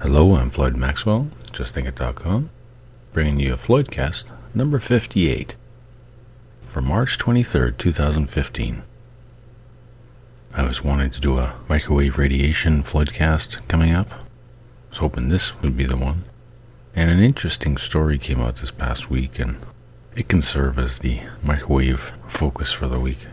Hello, I'm Floyd Maxwell, justthinkit.com, bringing you a Floydcast number 58 for March 23rd, 2015. I was wanting to do a microwave radiation Floydcast coming up. I was hoping this would be the one. And an interesting story came out this past week, and it can serve as the microwave focus for the week.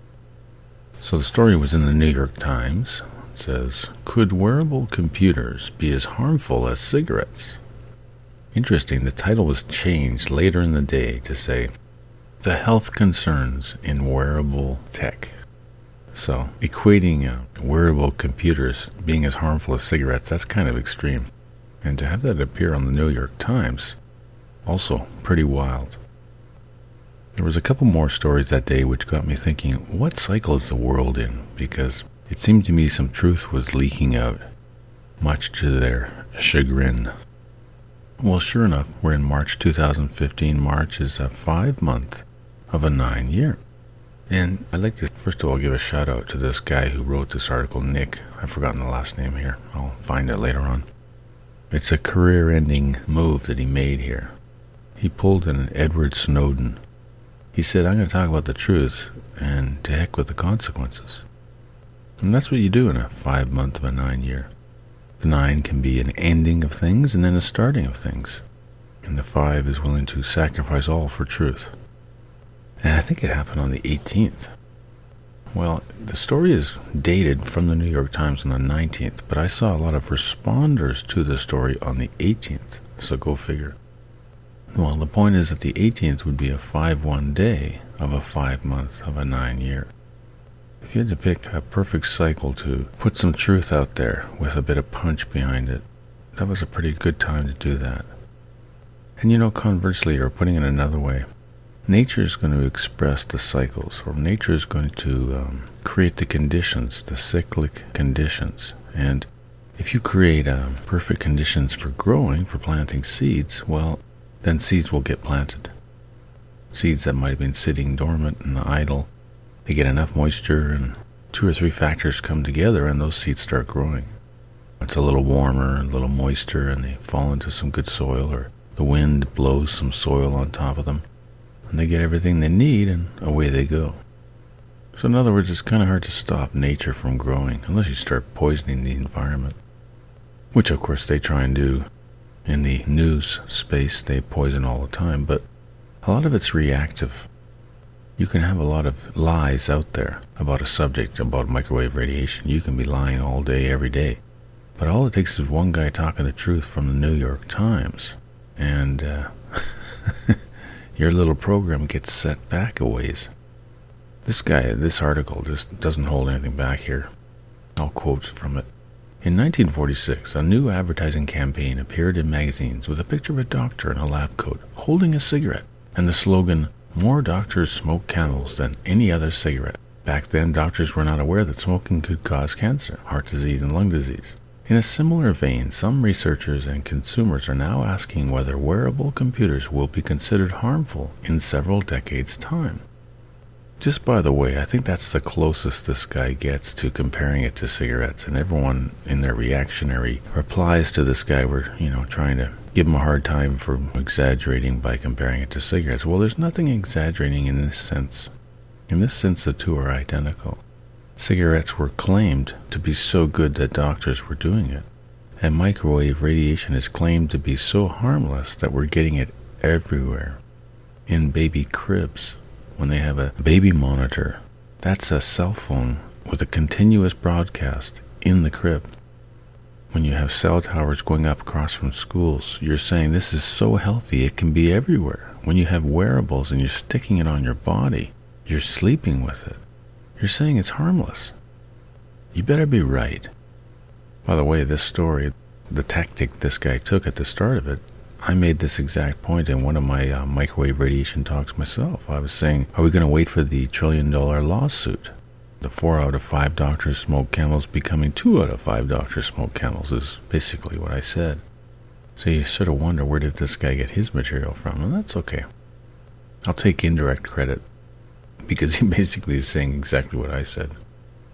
So the story was in the New York Times. It says, could wearable computers be as harmful as cigarettes? Interesting, the title was changed later in the day to say, the health concerns in wearable tech. So, equating wearable computers being as harmful as cigarettes, that's kind of extreme. And to have that appear on the New York Times, also pretty wild. There was a couple more stories that day which got me thinking, what cycle is the world in? Because it seemed to me some truth was leaking out, much to their chagrin. Well, sure enough, we're in March 2015. March is a 5-month of a 9-year. And I'd like to first of all give a shout out to this guy who wrote this article, Nick. I've forgotten the last name here. I'll find it later on. It's a career-ending move that he made here. He pulled an Edward Snowden. He said, I'm going to talk about the truth, and to heck with the consequences. And that's what you do in a 5-month of a 9-year. The 9 can be an ending of things and then a starting of things. And the 5 is willing to sacrifice all for truth. And I think it happened on the 18th. Well, the story is dated from the New York Times on the 19th, but I saw a lot of responders to the story on the 18th, so go figure. Well, the point is that the 18th would be a 5-1 day of a 5-month of a 9-year. If you had to pick a perfect cycle to put some truth out there with a bit of punch behind it, that was a pretty good time to do that. And conversely, or putting it another way, nature is going to express the cycles, or nature is going to create the conditions, the cyclic conditions. And if you create perfect conditions for growing, for planting seeds, well, then seeds will get planted. Seeds that might have been sitting dormant and idle, they get enough moisture and 2 or 3 factors come together and those seeds start growing. It's a little warmer, a little moisture, and they fall into some good soil, or the wind blows some soil on top of them. And they get everything they need, and away they go. So in other words, it's kind of hard to stop nature from growing, unless you start poisoning the environment. Which, of course, they try and do in the news space. They poison all the time, but a lot of it's reactive. You can have a lot of lies out there about a subject, about microwave radiation. You can be lying all day, every day. But all it takes is one guy talking the truth from the New York Times, and your little program gets set back a ways. This article just doesn't hold anything back here. I'll quote from it. In 1946, a new advertising campaign appeared in magazines with a picture of a doctor in a lab coat holding a cigarette and the slogan, more doctors smoke Camels than any other cigarette. Back then, doctors were not aware that smoking could cause cancer, heart disease, and lung disease. In a similar vein, some researchers and consumers are now asking whether wearable computers will be considered harmful in several decades' time. Just by the way, I think that's the closest this guy gets to comparing it to cigarettes, and everyone in their reactionary replies to this guy were, trying to give him a hard time for exaggerating by comparing it to cigarettes. Well, there's nothing exaggerating in this sense. In this sense, the two are identical. Cigarettes were claimed to be so good that doctors were doing it, and microwave radiation is claimed to be so harmless that we're getting it everywhere. In baby cribs, when they have a baby monitor, that's a cell phone with a continuous broadcast in the crib. When you have cell towers going up across from schools, you're saying this is so healthy it can be everywhere. When you have wearables and you're sticking it on your body, you're sleeping with it. You're saying it's harmless. You better be right. By the way, this story, the tactic this guy took at the start of it, I made this exact point in one of my microwave radiation talks myself. I was saying, are we going to wait for the $1 trillion lawsuit? The 4 out of 5 doctors smoke Camels becoming 2 out of 5 doctors smoke Camels is basically what I said. So you sort of wonder, where did this guy get his material from? And that's okay. I'll take indirect credit, because he basically is saying exactly what I said.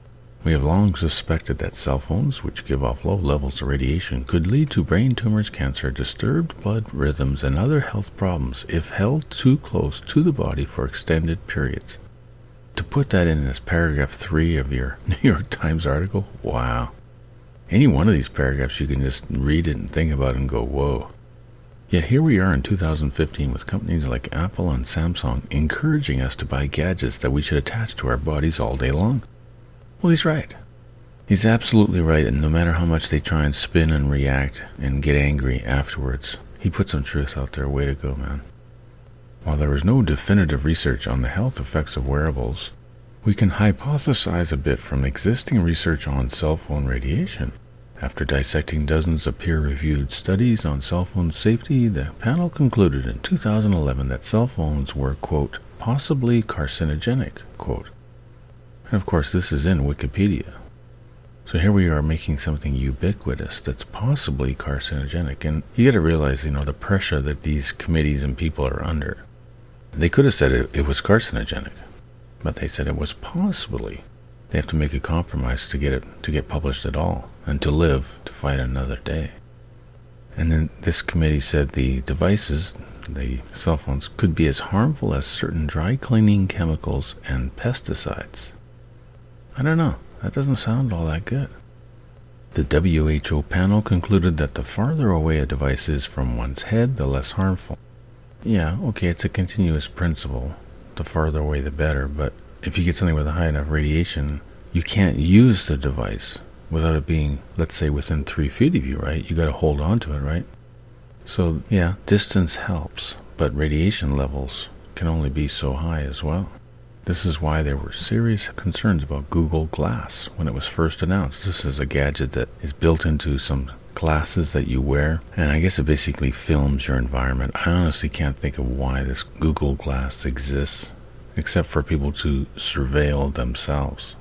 We have long suspected that cell phones, which give off low levels of radiation, could lead to brain tumors, cancer, disturbed blood rhythms, and other health problems if held too close to the body for extended periods. To put that in as paragraph 3 of your New York Times article, wow. Any one of these paragraphs you can just read it and think about it and go, whoa. Yet here we are in 2015 with companies like Apple and Samsung encouraging us to buy gadgets that we should attach to our bodies all day long. Well, he's right. He's absolutely right, and no matter how much they try and spin and react and get angry afterwards, he put some truth out there. Way to go, man. While there is no definitive research on the health effects of wearables, we can hypothesize a bit from existing research on cell phone radiation. After dissecting dozens of peer-reviewed studies on cell phone safety, the panel concluded in 2011 that cell phones were, quote, possibly carcinogenic, quote. And of course, this is in Wikipedia. So here we are making something ubiquitous that's possibly carcinogenic. And you got to realize, the pressure that these committees and people are under. They could have said it was carcinogenic, but they said it was possibly. They have to make a compromise to get published at all and to live to fight another day. And then this committee said the devices, the cell phones, could be as harmful as certain dry cleaning chemicals and pesticides. I don't know. That doesn't sound all that good. The WHO panel concluded that the farther away a device is from one's head, the less harmful. Yeah, okay, it's a continuous principle. The farther away, the better. But if you get something with a high enough radiation, you can't use the device without it being, let's say, within 3 feet of you, right? You got to hold on to it, right? So, yeah, distance helps, but radiation levels can only be so high as well. This is why there were serious concerns about Google Glass when it was first announced. This is a gadget that is built into some glasses that you wear, and I guess it basically films your environment. I honestly can't think of why this Google Glass exists, except for people to surveil themselves.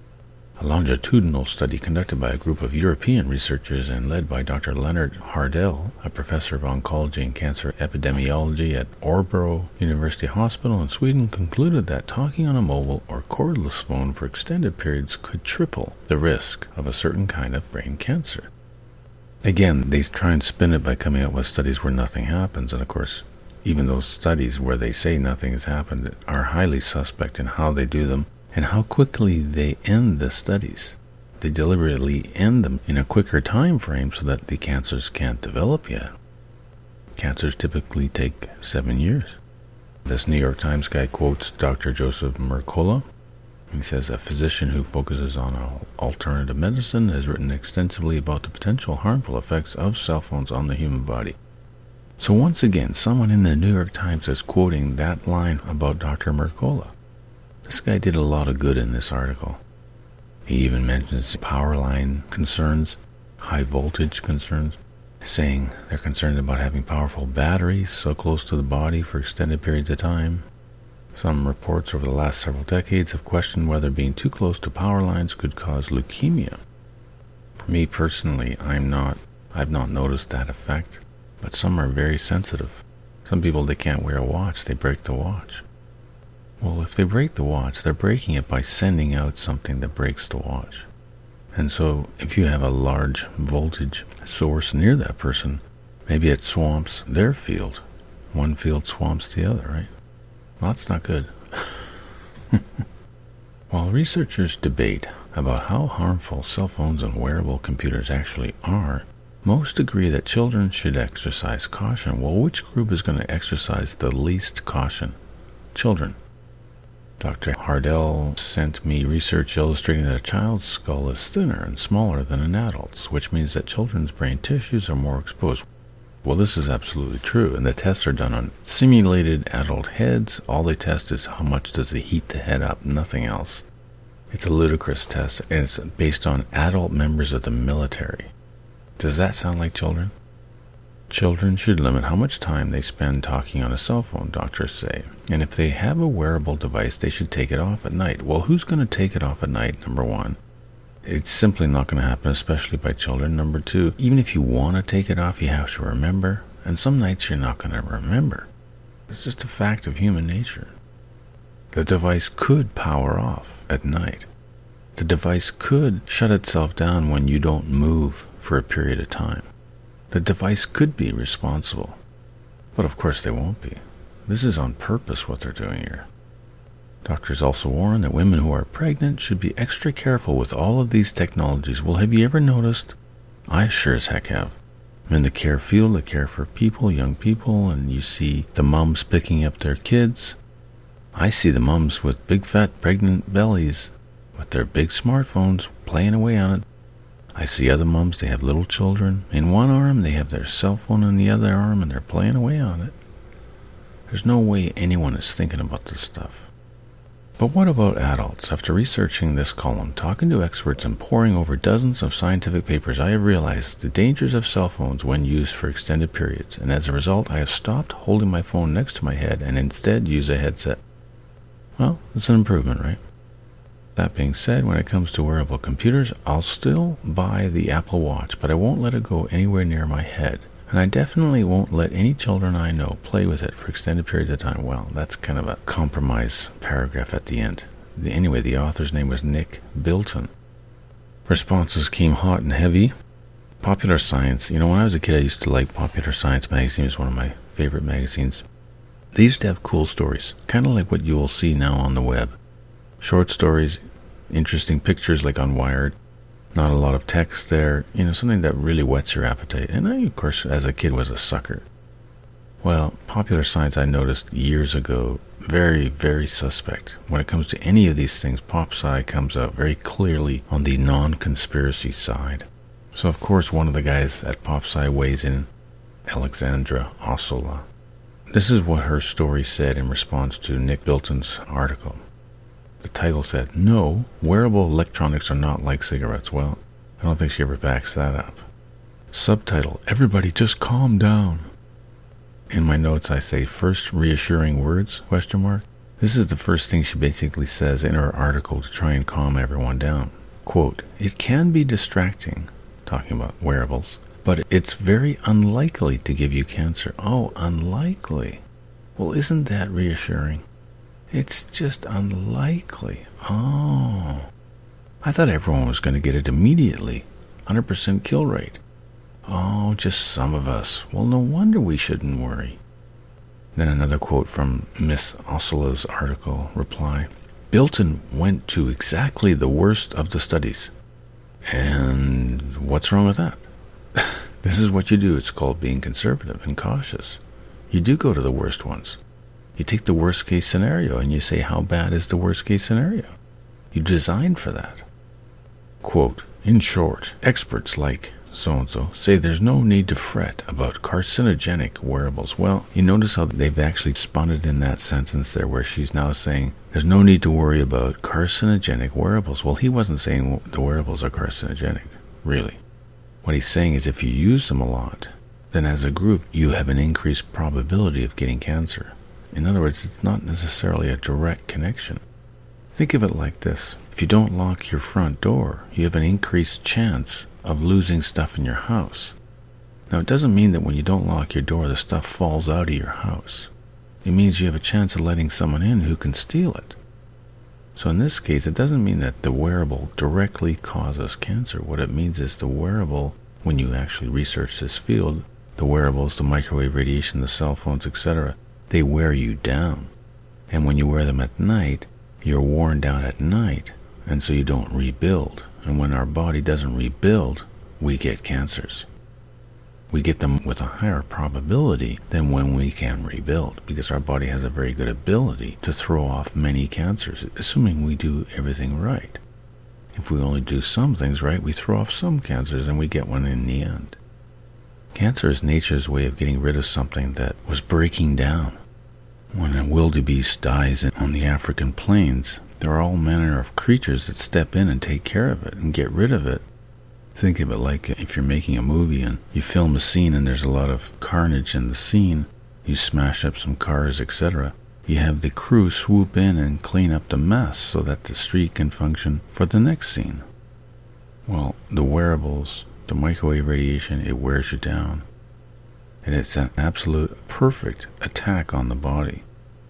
A longitudinal study conducted by a group of European researchers and led by Dr. Leonard Hardell, a professor of oncology and cancer epidemiology at Örebro University Hospital in Sweden, concluded that talking on a mobile or cordless phone for extended periods could triple the risk of a certain kind of brain cancer. Again, they try and spin it by coming up with studies where nothing happens, and of course, even those studies where they say nothing has happened are highly suspect in how they do them and how quickly they end the studies. They deliberately end them in a quicker time frame so that the cancers can't develop yet. Cancers typically take 7 years. This New York Times guy quotes Dr. Joseph Mercola. He says, a physician who focuses on alternative medicine has written extensively about the potential harmful effects of cell phones on the human body. So once again, someone in the New York Times is quoting that line about Dr. Mercola. This guy did a lot of good in this article. He even mentions power line concerns, high voltage concerns, saying they're concerned about having powerful batteries so close to the body for extended periods of time. Some reports over the last several decades have questioned whether being too close to power lines could cause leukemia. For me personally, I've not noticed that effect, but some are very sensitive. Some people, they can't wear a watch, they break the watch. Well, if they break the watch, they're breaking it by sending out something that breaks the watch. And so, if you have a large voltage source near that person, maybe it swamps their field. One field swamps the other, right? Well, that's not good. While researchers debate about how harmful cell phones and wearable computers actually are, most agree that children should exercise caution. Well, which group is going to exercise the least caution? Children. Dr. Hardell sent me research illustrating that a child's skull is thinner and smaller than an adult's, which means that children's brain tissues are more exposed. Well, this is absolutely true, and the tests are done on simulated adult heads. All they test is how much does it heat the head up, nothing else. It's a ludicrous test, and it's based on adult members of the military. Does that sound like children? Children should limit how much time they spend talking on a cell phone, doctors say. And if they have a wearable device, they should take it off at night. Well, who's going to take it off at night, number one? It's simply not going to happen, especially by children. Number two, even if you want to take it off, you have to remember. And some nights you're not going to remember. It's just a fact of human nature. The device could power off at night. The device could shut itself down when you don't move for a period of time. The device could be responsible. But of course they won't be. This is on purpose what they're doing here. Doctors also warn that women who are pregnant should be extra careful with all of these technologies. Well, have you ever noticed? I sure as heck have. I'm in the care field, I care for people, young people, and you see the moms picking up their kids. I see the moms with big fat pregnant bellies with their big smartphones playing away on it. I see other moms, they have little children. In one arm, they have their cell phone in the other arm, and they're playing away on it. There's no way anyone is thinking about this stuff. But what about adults? After researching this column, talking to experts, and poring over dozens of scientific papers, I have realized the dangers of cell phones when used for extended periods, and as a result, I have stopped holding my phone next to my head and instead use a headset. Well, it's an improvement, right? That being said, when it comes to wearable computers, I'll still buy the Apple Watch, but I won't let it go anywhere near my head. And I definitely won't let any children I know play with it for extended periods of time. Well, that's kind of a compromise paragraph at the end. Anyway, the author's name was Nick Bilton. Responses came hot and heavy. Popular Science. When I was a kid, I used to like Popular Science magazine. It was one of my favorite magazines. They used to have cool stories, kind of like what you will see now on the web. Short stories, interesting pictures like on Wired. Not a lot of text there, something that really whets your appetite. And I, of course, as a kid was a sucker. Well, Popular Science, I noticed years ago, very, very suspect. When it comes to any of these things, PopSci comes out very clearly on the non-conspiracy side. So, of course, one of the guys at PopSci weighs in, Alexandra Ossola. This is what her story said in response to Nick Bilton's article. The title said, "No, wearable electronics are not like cigarettes." Well, I don't think she ever backs that up. Subtitle, "Everybody just calm down." In my notes I say, "First reassuring words?" ? This is the first thing she basically says in her article to try and calm everyone down. Quote, "It can be distracting," talking about wearables, "but it's very unlikely to give you cancer." Oh, unlikely. Well, isn't that reassuring? It's just unlikely. Oh. I thought everyone was going to get it immediately. 100% kill rate. Oh, just some of us. Well, no wonder we shouldn't worry. Then another quote from Miss Ossola's article reply. "Bilton went to exactly the worst of the studies." And what's wrong with that? This is what you do. It's called being conservative and cautious. You do go to the worst ones. You take the worst case scenario and you say, how bad is the worst case scenario? You design for that. Quote, "In short, experts like so-and-so say there's no need to fret about carcinogenic wearables." Well, you notice how they've actually spun it in that sentence there where she's now saying there's no need to worry about carcinogenic wearables. Well, he wasn't saying the wearables are carcinogenic, really. What he's saying is if you use them a lot, then as a group you have an increased probability of getting cancer. In other words, it's not necessarily a direct connection. Think of it like this. If you don't lock your front door, you have an increased chance of losing stuff in your house. Now, it doesn't mean that when you don't lock your door, the stuff falls out of your house. It means you have a chance of letting someone in who can steal it. So in this case, it doesn't mean that the wearable directly causes cancer. What it means is the wearable, when you actually research this field, the wearables, the microwave radiation, the cell phones, etc., they wear you down. And when you wear them at night, you're worn down at night, and so you don't rebuild. And when our body doesn't rebuild, we get cancers. We get them with a higher probability than when we can rebuild, because our body has a very good ability to throw off many cancers, assuming we do everything right. If we only do some things right, we throw off some cancers and we get one in the end. Cancer is nature's way of getting rid of something that was breaking down. When a wildebeest dies on the African plains, there are all manner of creatures that step in and take care of it and get rid of it. Think of it like if you're making a movie and you film a scene and there's a lot of carnage in the scene, you smash up some cars, etc. You have the crew swoop in and clean up the mess so that the street can function for the next scene. Well, the wearables, the microwave radiation, it wears you down. And it's an absolute perfect attack on the body.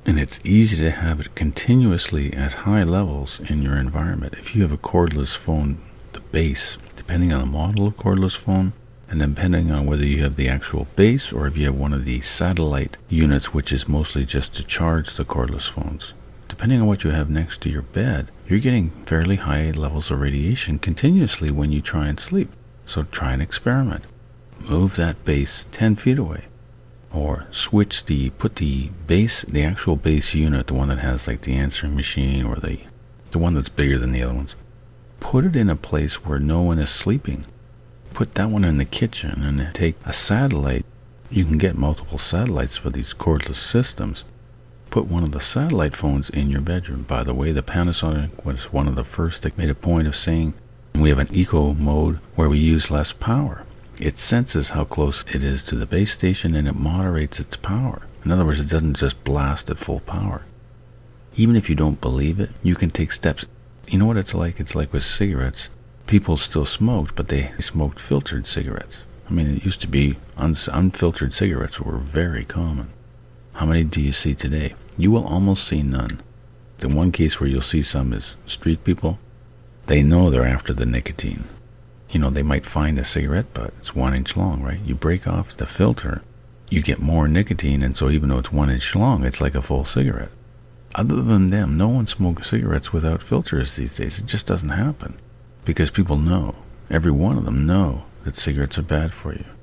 And it's easy to have it continuously at high levels in your environment. If you have a cordless phone, the base, depending on the model of cordless phone, and depending on whether you have the actual base or if you have one of the satellite units, which is mostly just to charge the cordless phones, depending on what you have next to your bed, you're getting fairly high levels of radiation continuously when you try and sleep. So try an experiment. Move that base 10 feet away. Or put the base, the actual base unit, the one that has like the answering machine or the one that's bigger than the other ones, put it in a place where no one is sleeping. Put that one in the kitchen and take a satellite. You can get multiple satellites for these cordless systems. Put one of the satellite phones in your bedroom. By the way, the Panasonic was one of the first that made a point of saying we have an eco mode where we use less power. It senses how close it is to the base station and it moderates its power. In other words, it doesn't just blast at full power. Even if you don't believe it, you can take steps. You know what it's like? It's like with cigarettes. People still smoked, but they smoked filtered cigarettes. I mean, it used to be unfiltered cigarettes were very common. How many do you see today? You will almost see none. The one case where you'll see some is street people. They know they're after the nicotine. You know, they might find a cigarette butt. It's 1 inch long, right? You break off the filter, you get more nicotine, and so even though it's 1 inch long, it's like a full cigarette. Other than them, no one smokes cigarettes without filters these days. It just doesn't happen. Because people know, every one of them know that cigarettes are bad for you.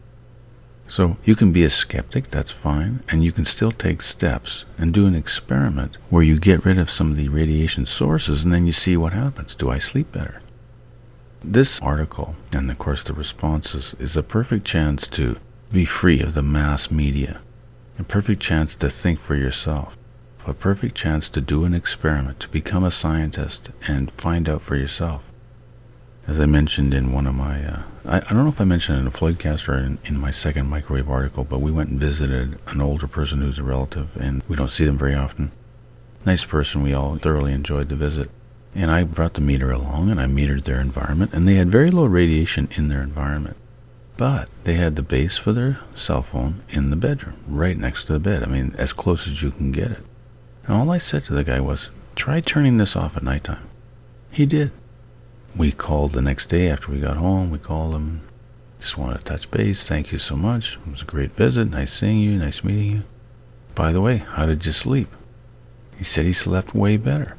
So you can be a skeptic, that's fine, and you can still take steps and do an experiment where you get rid of some of the radiation sources and then you see what happens. Do I sleep better? This article, and of course the responses, is a perfect chance to be free of the mass media, a perfect chance to think for yourself, a perfect chance to do an experiment, to become a scientist and find out for yourself. As I mentioned in one of my, I don't know if I mentioned it in a Floydcast or in my second microwave article, but we went and visited an older person who's a relative, and we don't see them very often. Nice person, we all thoroughly enjoyed the visit. And I brought the meter along, and I metered their environment, and they had very low radiation in their environment. But they had the base for their cell phone in the bedroom, right next to the bed. I mean, as close as you can get it. And all I said to the guy was, try turning this off at nighttime. He did. We called the next day after we got home. We called him. Just wanted to touch base. Thank you so much. It was a great visit. Nice seeing you. Nice meeting you. By the way, how did you sleep? He said he slept way better.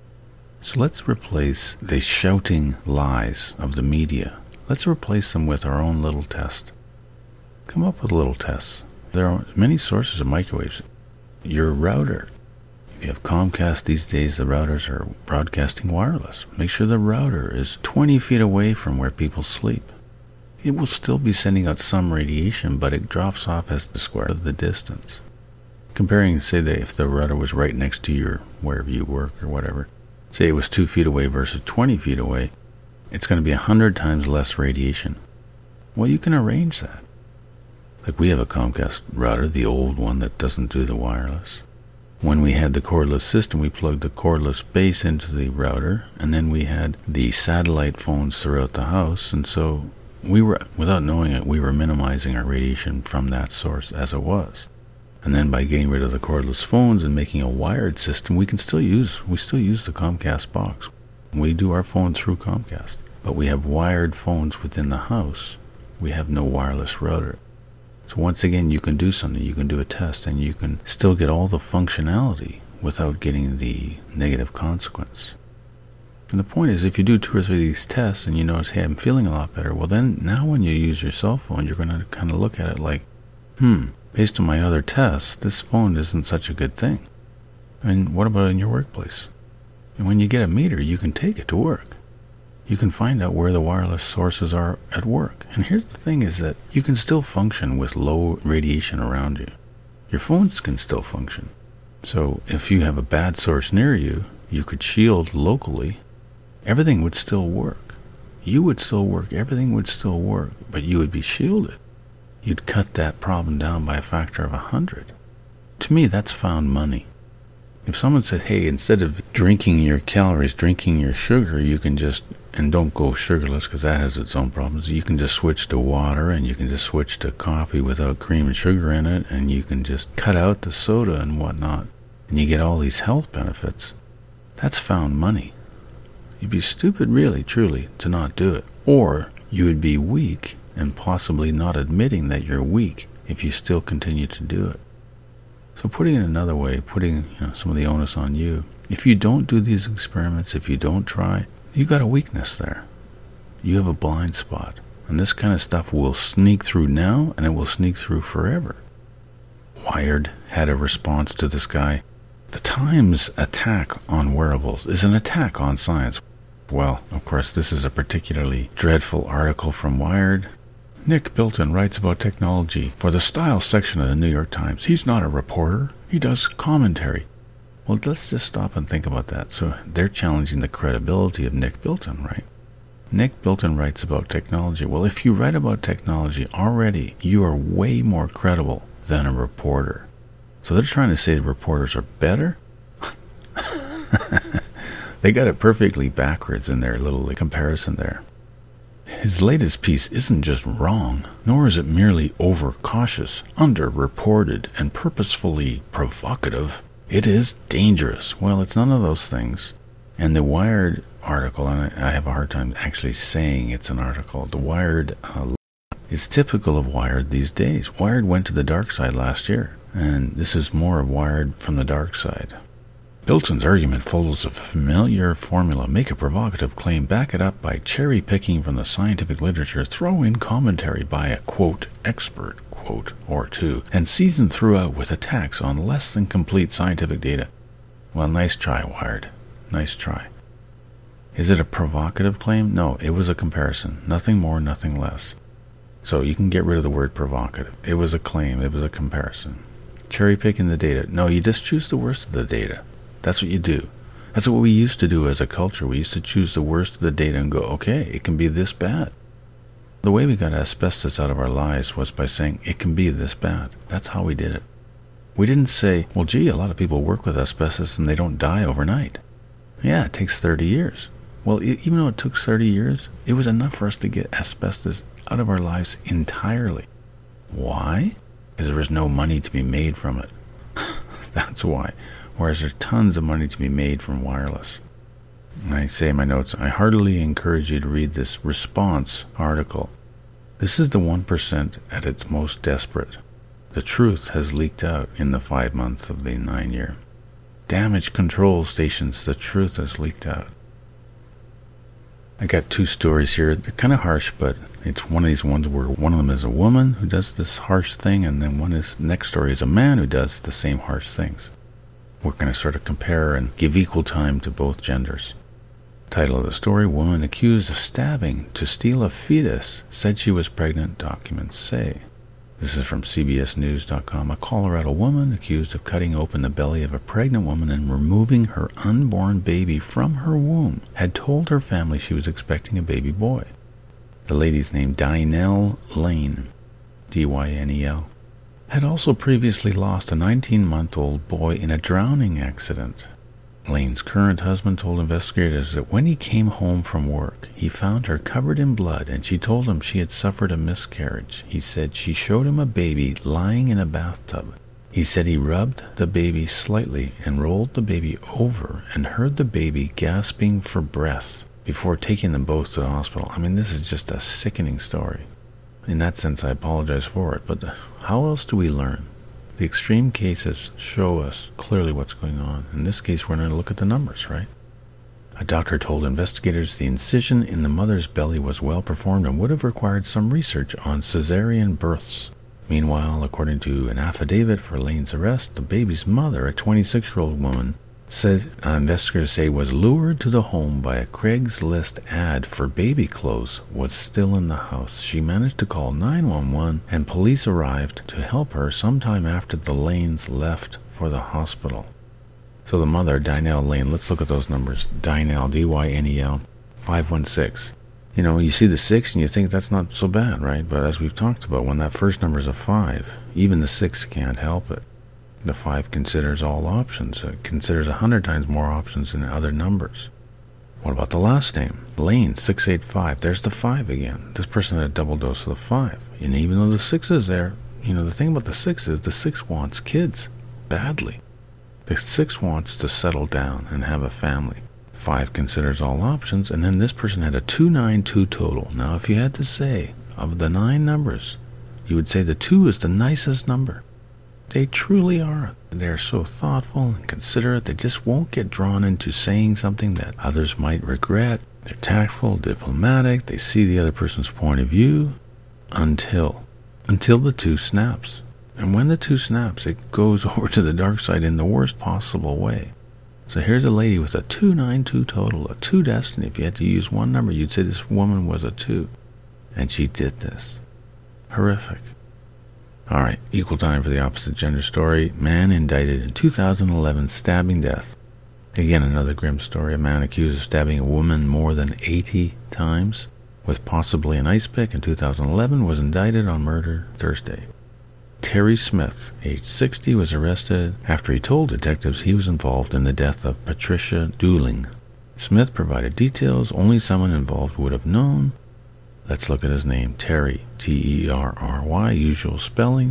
So let's replace the shouting lies of the media. Let's replace them with our own little test. Come up with little tests. There are many sources of microwaves. Your router. If you have Comcast these days, the routers are broadcasting wireless. Make sure the router is 20 feet away from where people sleep. It will still be sending out some radiation, but it drops off as the square of the distance. Comparing, say, that if the router was right next to your wherever you work or whatever, say it was 2 feet away versus 20 feet away, it's going to be 100 times less radiation. Well, you can arrange that. Like we have a Comcast router, the old one that doesn't do the wireless. When we had the cordless system, we plugged the cordless base into the router, and then we had the satellite phones throughout the house, and so we were, without knowing it, we were minimizing our radiation from that source as it was. And then by getting rid of the cordless phones and making a wired system, we still use the Comcast box. We do our phone through Comcast, but we have wired phones within the house. We have no wireless router. So once again, you can do something, you can do a test, and you can still get all the functionality without getting the negative consequence. And the point is, if you do 2 or 3 of these tests and you notice, hey, I'm feeling a lot better, well then, now when you use your cell phone, you're going to kind of look at it like, based on my other tests, this phone isn't such a good thing. I mean, what about in your workplace? And when you get a meter, you can take it to work. You can find out where the wireless sources are at work. And here's the thing is that you can still function with low radiation around you. Your phones can still function. So if you have a bad source near you, you could shield locally. Everything would still work. You would still work. Everything would still work. But you would be shielded. You'd cut that problem down by a factor of 100. To me, that's found money. If someone said, hey, instead of drinking your calories, drinking your sugar, you can just, and don't go sugarless because that has its own problems, you can just switch to water and you can just switch to coffee without cream and sugar in it, and you can just cut out the soda and whatnot. and you get all these health benefits, that's found money. You'd be stupid, really, truly, to not do it. Or you would be weak and possibly not admitting that you're weak if you still continue to do it. So putting it another way, putting some of the onus on you, if you don't do these experiments, if you don't try, you got a weakness there. You have a blind spot. And this kind of stuff will sneak through now, and it will sneak through forever. Wired had a response to this guy. The Times' attack on wearables is an attack on science. Well, of course, this is a particularly dreadful article from Wired. Nick Bilton writes about technology for the style section of the New York Times. He's not a reporter. He does commentary. Well, let's just stop and think about that. So they're challenging the credibility of Nick Bilton, right? Nick Bilton writes about technology. Well, if you write about technology already, you are way more credible than a reporter. So they're trying to say the reporters are better? They got it perfectly backwards in their little comparison there. His latest piece isn't just wrong, nor is it merely overcautious, under-reported, and purposefully provocative. It is dangerous. Well, it's none of those things. And the Wired article, and I have a hard time actually saying it's an article, the Wired is typical of Wired these days. Wired went to the dark side last year, and this is more of Wired from the dark side. Bilton's argument follows a familiar formula: make a provocative claim, back it up by cherry-picking from the scientific literature, throw in commentary by a, quote, expert, quote, or two, and season throughout with attacks on less than complete scientific data. Well, nice try, Wired. Nice try. Is it a provocative claim? No, it was a comparison. Nothing more, nothing less. So you can get rid of the word provocative. It was a claim. It was a comparison. Cherry-picking the data. No, you just choose the worst of the data. That's what you do. That's what we used to do as a culture. We used to choose the worst of the data and go, okay, it can be this bad. The way we got asbestos out of our lives was by saying it can be this bad. That's how we did it. We didn't say, well, gee, a lot of people work with asbestos and they don't die overnight. Yeah, it takes 30 years. Well, even though it took 30 years, it was enough for us to get asbestos out of our lives entirely. Why? Because there was no money to be made from it. That's why. Whereas there's tons of money to be made from wireless. And I say in my notes, I heartily encourage you to read this response article. This is the 1% at its most desperate. The truth has leaked out in the 5 months of the 9-year. Damage control stations, the truth has leaked out. I got 2 stories here. They're kind of harsh, but it's one of these ones where one of them is a woman who does this harsh thing, and then next story is a man who does the same harsh things. We're going to sort of compare and give equal time to both genders. Title of the story: woman accused of stabbing to steal a fetus said she was pregnant, documents say. This is from CBSNews.com. A Colorado woman accused of cutting open the belly of a pregnant woman and removing her unborn baby from her womb had told her family she was expecting a baby boy. The lady's name, Dynell Lane, Dynel, had also previously lost a 19-month-old boy in a drowning accident. Lane's current husband told investigators that when he came home from work, he found her covered in blood, and she told him she had suffered a miscarriage. He said she showed him a baby lying in a bathtub. He said he rubbed the baby slightly and rolled the baby over and heard the baby gasping for breath before taking them both to the hospital. I mean, this is just a sickening story. In that sense, I apologize for it, but how else do we learn? The extreme cases show us clearly what's going on. In this case, we're going to look at the numbers, right? A doctor told investigators the incision in the mother's belly was well performed and would have required some research on cesarean births. Meanwhile, according to an affidavit for Lane's arrest, the baby's mother, a 26-year-old woman, said investigators say was lured to the home by a Craigslist ad for baby clothes, was still in the house. She managed to call 911 and police arrived to help her sometime after the Lanes left for the hospital. So the mother, Dynell Lane, let's look at those numbers. Dynell, D-Y-N-E-L, 516. You know, you see the 6 and you think that's not so bad, right? But as we've talked about, when that first number is a 5, even the 6 can't help it. The 5 considers all options. It considers 100 times more options than other numbers. What about the last name? Lane, 685. There's the 5 again. This person had a double dose of the 5. And even though the 6 is there, the thing about the 6 is the 6 wants kids badly. The 6 wants to settle down and have a family. 5 considers all options, and then this person had a 292 total. Now, if you had to say, of the 9 numbers, you would say the 2 is the nicest number. They truly are. They're so thoughtful and considerate. They just won't get drawn into saying something that others might regret. They're tactful, diplomatic. They see the other person's point of view until the 2 snaps. And when the 2 snaps, it goes over to the dark side in the worst possible way. So here's a lady with a 292 total, a 2 destiny. If you had to use one number, you'd say this woman was a 2. And she did this. Horrific. All right, equal time for the opposite gender story. Man indicted in 2011 stabbing death. Again, another grim story. A man accused of stabbing a woman more than 80 times with possibly an ice pick in 2011 was indicted on murder Thursday. Terry Smith, age 60, was arrested after he told detectives he was involved in the death of Patricia Dooling. Smith provided details only someone involved would have known. Let's look at his name. Terry, Terry, usual spelling,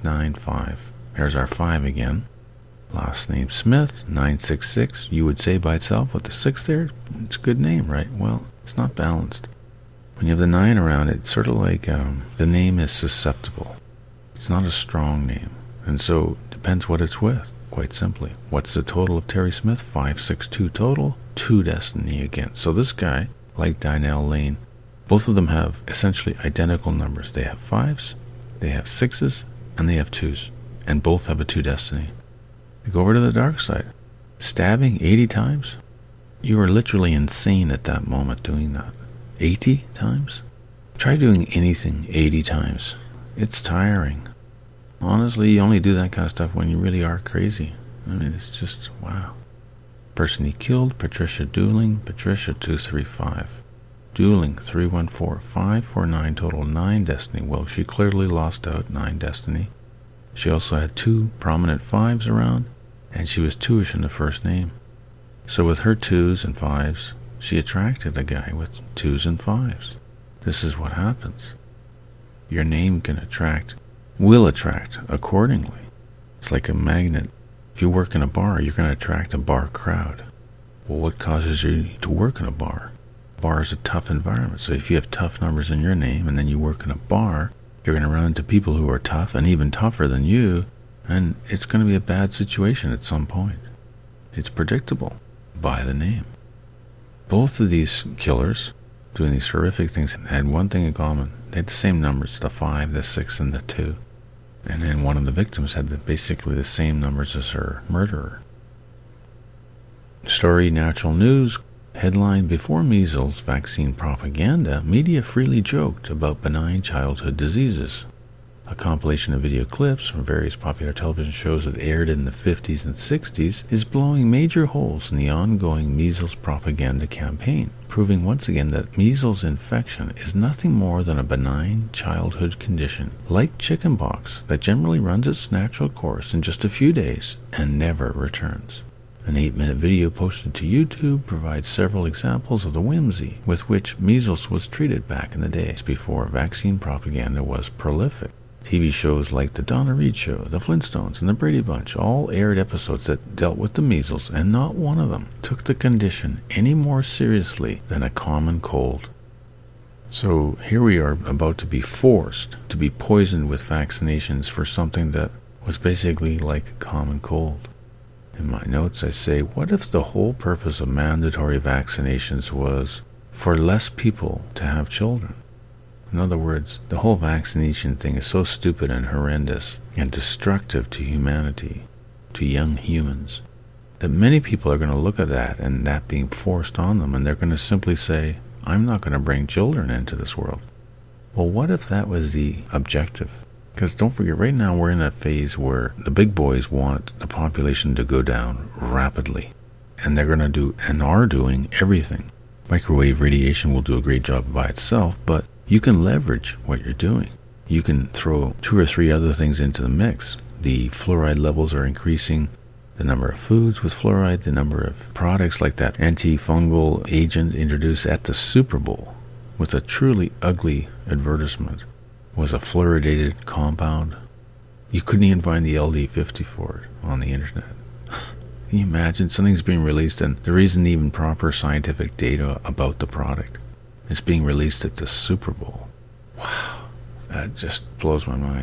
595. There's our 5 again. Last name Smith, 966. You would say by itself with the 6 there, it's a good name, right? Well, it's not balanced. When you have the 9 around it, it's sort of like the name is susceptible. It's not a strong name, and so it depends what it's with, quite simply. What's the total of Terry Smith? 562 total, 2 destiny again. So this guy, like Dynell Lane, both of them have essentially identical numbers. They have 5s, they have 6s, and they have 2s, and both have a 2 destiny. They go over to the dark side. Stabbing 80 times? You are literally insane at that moment doing that. 80 times? Try doing anything 80 times. It's tiring. Honestly, you only do that kind of stuff when you really are crazy. I mean, it's just, wow. Person he killed, Patricia Dooling, Patricia 235. Dooling 314, 549 total, 9 destiny. Well, she clearly lost out 9 destiny. She also had 2 prominent 5s around, and she was 2ish in the first name. So with her 2s and 5s, she attracted a guy with 2s and 5s. This is what happens. Your name will attract accordingly. It's like a magnet. If you work in a bar, you're going to attract a bar crowd. Well, what causes you to work in a bar? A bar is a tough environment. So if you have tough numbers in your name and then you work in a bar, you're going to run into people who are tough and even tougher than you, and it's going to be a bad situation at some point. It's predictable by the name. Both of these killers doing these horrific things had one thing in common. They had the same numbers, the 5, the 6, and the 2. And then one of the victims had basically the same numbers as her murderer. Story Natural News. Headline: Before measles vaccine propaganda, media freely joked about benign childhood diseases. A compilation of video clips from various popular television shows that aired in the 50s and 60s is blowing major holes in the ongoing measles propaganda campaign, proving once again that measles infection is nothing more than a benign childhood condition, like chickenpox, that generally runs its natural course in just a few days and never returns. An 8-minute video posted to YouTube provides several examples of the whimsy with which measles was treated back in the days before vaccine propaganda was prolific. TV shows like The Donna Reed Show, The Flintstones, and The Brady Bunch all aired episodes that dealt with the measles, and not one of them took the condition any more seriously than a common cold. So here we are about to be forced to be poisoned with vaccinations for something that was basically like a common cold. In my notes I say, what if the whole purpose of mandatory vaccinations was for less people to have children? In other words, the whole vaccination thing is so stupid and horrendous and destructive to humanity, to young humans, that many people are going to look at that and that being forced on them, and they're going to simply say, I'm not going to bring children into this world. Well, what if that was the objective? Because don't forget, right now we're in a phase where the big boys want the population to go down rapidly, and they're going to do and are doing everything. Microwave radiation will do a great job by itself, but you can leverage what you're doing. You can throw 2 or 3 other things into the mix. The fluoride levels are increasing, the number of foods with fluoride, the number of products like that antifungal agent introduced at the Super Bowl with a truly ugly advertisement was a fluoridated compound. You couldn't even find the LD50 for it on the internet. Can you imagine something's being released and there isn't even proper scientific data about the product? It's being released at the Super Bowl. Wow, that just blows my mind.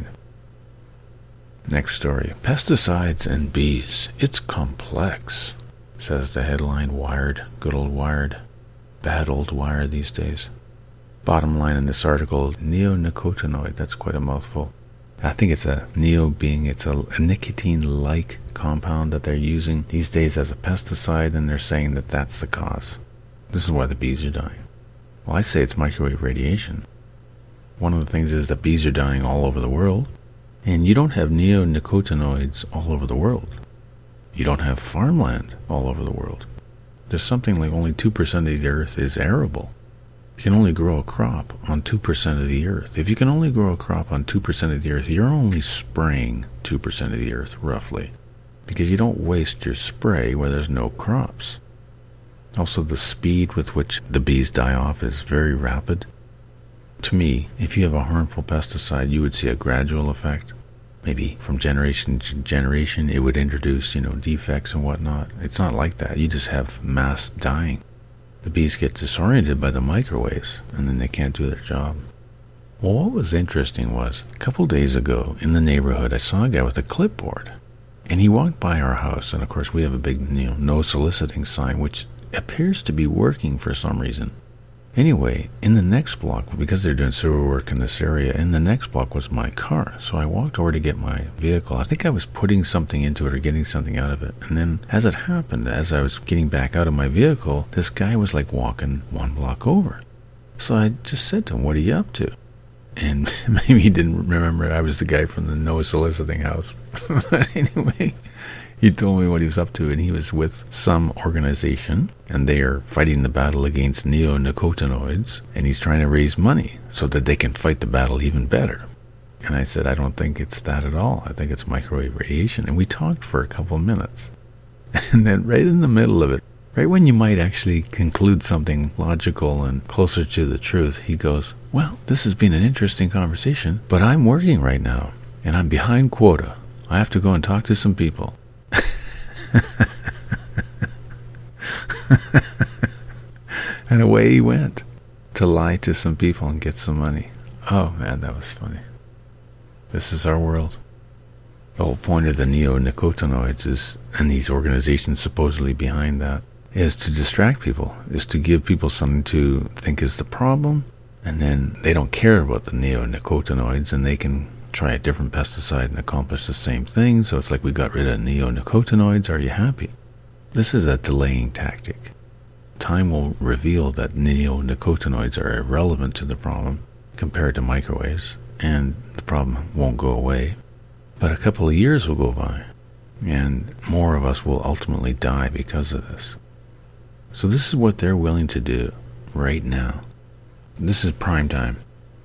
Next story. Pesticides and bees. It's complex, says the headline. Wired. Good old Wired. Bad old Wired these days. Bottom line in this article, neonicotinoid. That's quite a mouthful. I think it's a nicotine-like compound that they're using these days as a pesticide, and they're saying that that's the cause. This is why the bees are dying. Well, I say it's microwave radiation. One of the things is that bees are dying all over the world, and you don't have neonicotinoids all over the world. You don't have farmland all over the world. There's something like only 2% of the earth is arable. You can only grow a crop on 2% of the earth. If you can only grow a crop on 2% of the earth, you're only spraying 2% of the earth, roughly, because you don't waste your spray where there's no crops. Also, the speed with which the bees die off is very rapid. To me, if you have a harmful pesticide, you would see a gradual effect. Maybe from generation to generation, it would introduce, defects and whatnot. It's not like that. You just have mass dying. The bees get disoriented by the microwaves, and then they can't do their job. Well, what was interesting was, a couple days ago in the neighborhood, I saw a guy with a clipboard. And he walked by our house, and of course we have a big, no soliciting sign, which appears to be working for some reason. Anyway, in the next block, because they're doing sewer work in this area, in the next block was my car. So I walked over to get my vehicle. I think I was putting something into it or getting something out of it. And then as it happened, as I was getting back out of my vehicle, this guy was like walking one block over. So I just said to him, "What are you up to?" And maybe he didn't remember I was the guy from the no soliciting house. But anyway, he told me what he was up to, and he was with some organization, and they are fighting the battle against neonicotinoids, and he's trying to raise money so that they can fight the battle even better. And I said, I don't think it's that at all. I think it's microwave radiation. And we talked for a couple of minutes. And then right in the middle of it, right when you might actually conclude something logical and closer to the truth, he goes, "Well, this has been an interesting conversation, but I'm working right now, and I'm behind quota. I have to go and talk to some people." And away he went to lie to some people and get some money. Oh man, that was funny. This is our world. The whole point of the neonicotinoids is, and these organizations supposedly behind that, is to distract people, is to give people something to think is the problem, and then they don't care about the neonicotinoids, and they can try a different pesticide and accomplish the same thing. So it's like, we got rid of neonicotinoids, are you happy? This is a delaying tactic. Time will reveal that neonicotinoids are irrelevant to the problem compared to microwaves, and the problem won't go away. But a couple of years will go by, and more of us will ultimately die because of this. So this is what they're willing to do right now. This is prime time.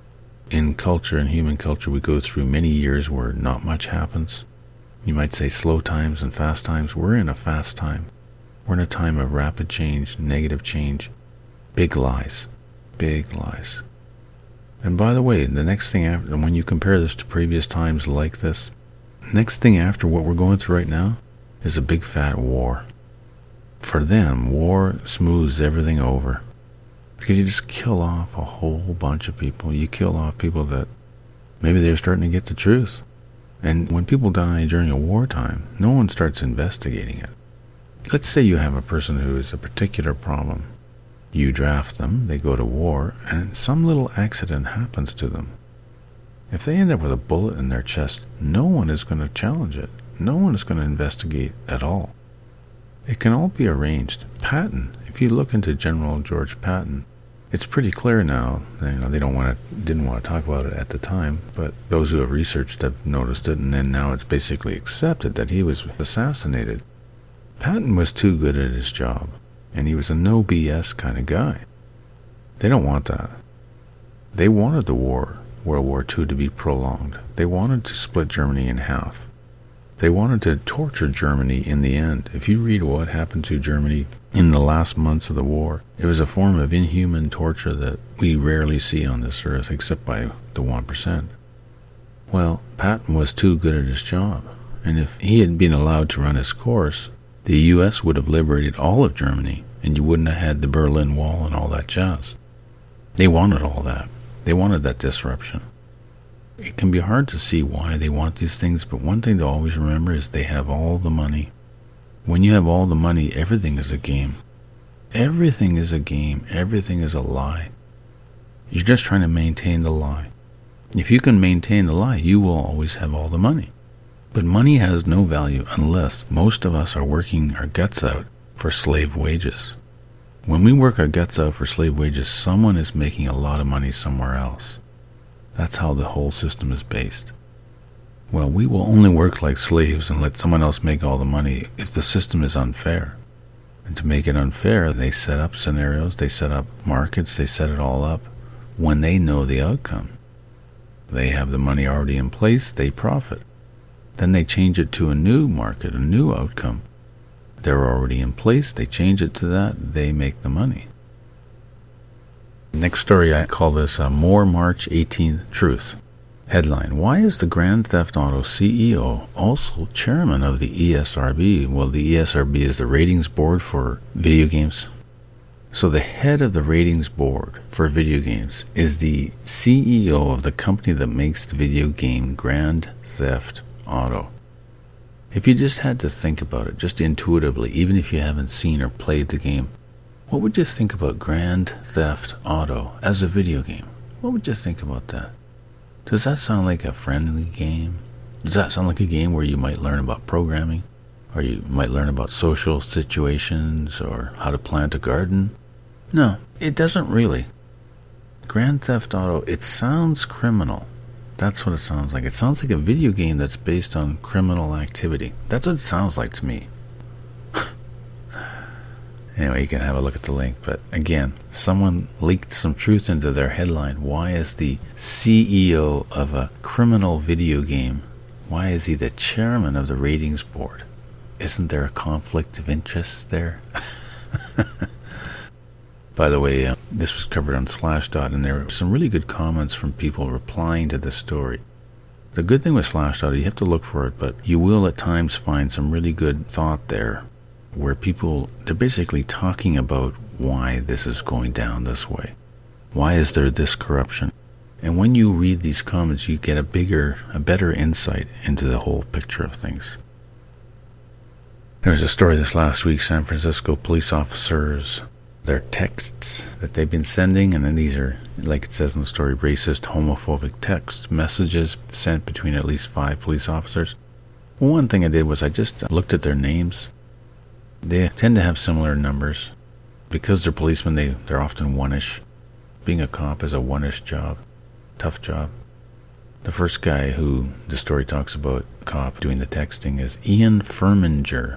In culture, in human culture, we go through many years where not much happens. You might say slow times and fast times. We're in a fast time. We're in a time of rapid change, negative change, big lies, big lies. And by the way, the next thing after, when you compare this to previous times like this, next thing after what we're going through right now is a big fat war. For them, war smooths everything over. Because you just kill off a whole bunch of people. You kill off people that maybe they're starting to get the truth. And when people die during a wartime, no one starts investigating it. Let's say you have a person who is a particular problem. You draft them, they go to war, and some little accident happens to them. If they end up with a bullet in their chest, no one is going to challenge it. No one is going to investigate at all. It can all be arranged. Patton, if you look into General George Patton, it's pretty clear now. They didn't want to talk about it at the time, but those who have researched have noticed it, and then now it's basically accepted that he was assassinated. Patton was too good at his job, and he was a no BS kind of guy. They don't want that. They wanted the war, World War II, to be prolonged. They wanted to split Germany in half. They wanted to torture Germany in the end. If you read what happened to Germany in the last months of the war, it was a form of inhuman torture that we rarely see on this earth, except by the 1%. Well, Patton was too good at his job, and if he had been allowed to run his course, The U.S. would have liberated all of Germany, and you wouldn't have had the Berlin Wall and all that jazz. They wanted all that. They wanted that disruption. It can be hard to see why they want these things, but one thing to always remember is they have all the money. When you have all the money, everything is a game. Everything is a game. Everything is a lie. You're just trying to maintain the lie. If you can maintain the lie, you will always have all the money. But money has no value unless most of us are working our guts out for slave wages. When we work our guts out for slave wages, someone is making a lot of money somewhere else. That's how the whole system is based. Well, we will only work like slaves and let someone else make all the money if the system is unfair. And to make it unfair, they set up scenarios, they set up markets, they set it all up when they know the outcome. They have the money already in place, they profit. Then they change it to a new market, a new outcome. They're already in place, they change it to that, they make the money. Next story, I call this More March 18th Truth. Headline: Why is the Grand Theft Auto CEO also chairman of the ESRB? Well, the ESRB is the ratings board for video games. So the head of the ratings board for video games is the CEO of the company that makes the video game Grand Theft Auto. If you just had to think about it, just intuitively, even if you haven't seen or played the game, what would you think about Grand Theft Auto as a video game? What would you think about that? Does that sound like a friendly game? Does that sound like a game where you might learn about programming? Or you might learn about social situations or how to plant a garden? No, it doesn't really. Grand Theft Auto, it sounds criminal. That's what it sounds like. It sounds like a video game that's based on criminal activity. That's what it sounds like to me. Anyway, you can have a look at the link. But again, someone leaked some truth into their headline. Why is the CEO of a criminal video game, why is he the chairman of the ratings board? Isn't there a conflict of interest there? By the way, this was covered on Slashdot, and there were some really good comments from people replying to this story. The good thing with Slashdot, you have to look for it, but you will at times find some really good thought there, where people, they're basically talking about why this is going down this way. Why is there this corruption? And when you read these comments, you get a better insight into the whole picture of things. There was a story this last week, San Francisco police officers, their texts that they've been sending, and then these are, like it says in the story, racist, homophobic text messages sent between at least 5 police officers. Well, one thing I did was I just looked at their names. They tend to have similar numbers. Because they're policemen, they're often one-ish. Being a cop is a one-ish job. Tough job. The first guy who the story talks about, cop doing the texting, is Ian Furminger.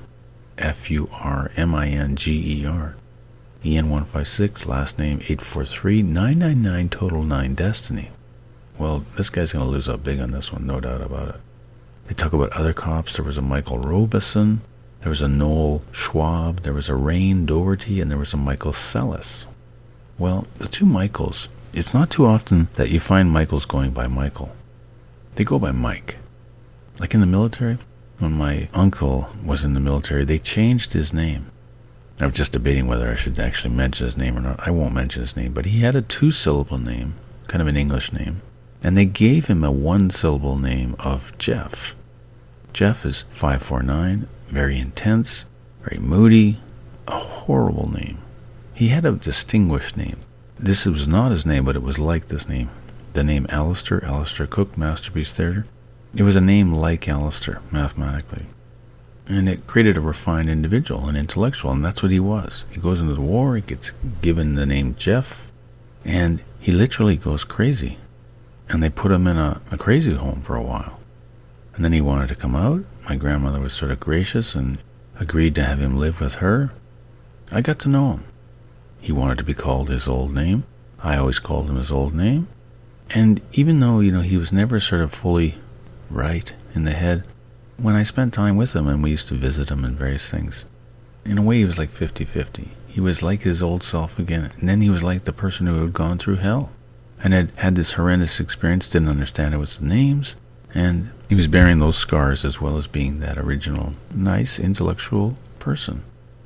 Furminger. Ian 156, last name 843, 999, total 9 destiny. Well, this guy's going to lose out big on this one, no doubt about it. They talk about other cops. There was a Michael Robeson. There was a Noel Schwab, there was a Rain Doherty, and there was a Michael Sellis. Well, the 2 Michaels, it's not too often that you find Michaels going by Michael. They go by Mike. Like in the military, when my uncle was in the military, they changed his name. I was just debating whether I should actually mention his name or not. I won't mention his name, but he had a 2-syllable name, kind of an English name, and they gave him a 1-syllable name of Jeff. Jeff is 549. Very intense, very moody, a horrible name. He had a distinguished name. This was not his name, but it was like this name. The name Alistair Cook, Masterpiece Theatre. It was a name like Alistair, mathematically. And it created a refined individual, an intellectual, and that's what he was. He goes into the war, he gets given the name Jeff, and he literally goes crazy. And they put him in a crazy home for a while. And then he wanted to come out. My grandmother was sort of gracious and agreed to have him live with her. I got to know him. He wanted to be called his old name. I always called him his old name. And even though, he was never sort of fully right in the head, when I spent time with him and we used to visit him and various things, in a way he was like 50-50. He was like his old self again. And then he was like the person who had gone through hell and had had this horrendous experience, didn't understand it was the names. And he was bearing those scars as well as being that original, nice, intellectual person.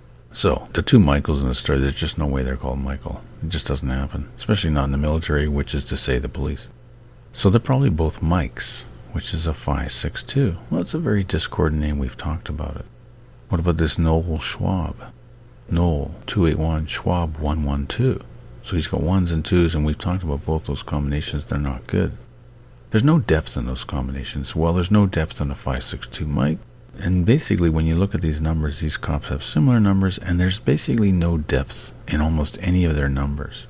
So, the two Michaels in the story, there's just no way they're called Michael. It just doesn't happen, especially not in the military, which is to say the police. So they're probably both Mikes, which is a 562. Well, it's a very discordant name. We've talked about it. What about this Noel Schwab? Noel 281, Schwab 112. So he's got ones and twos, and we've talked about both those combinations. They're not good. There's no depth in those combinations. Well, there's no depth in a 562 Mike. And basically, when you look at these numbers, these cops have similar numbers, and there's basically no depth in almost any of their numbers.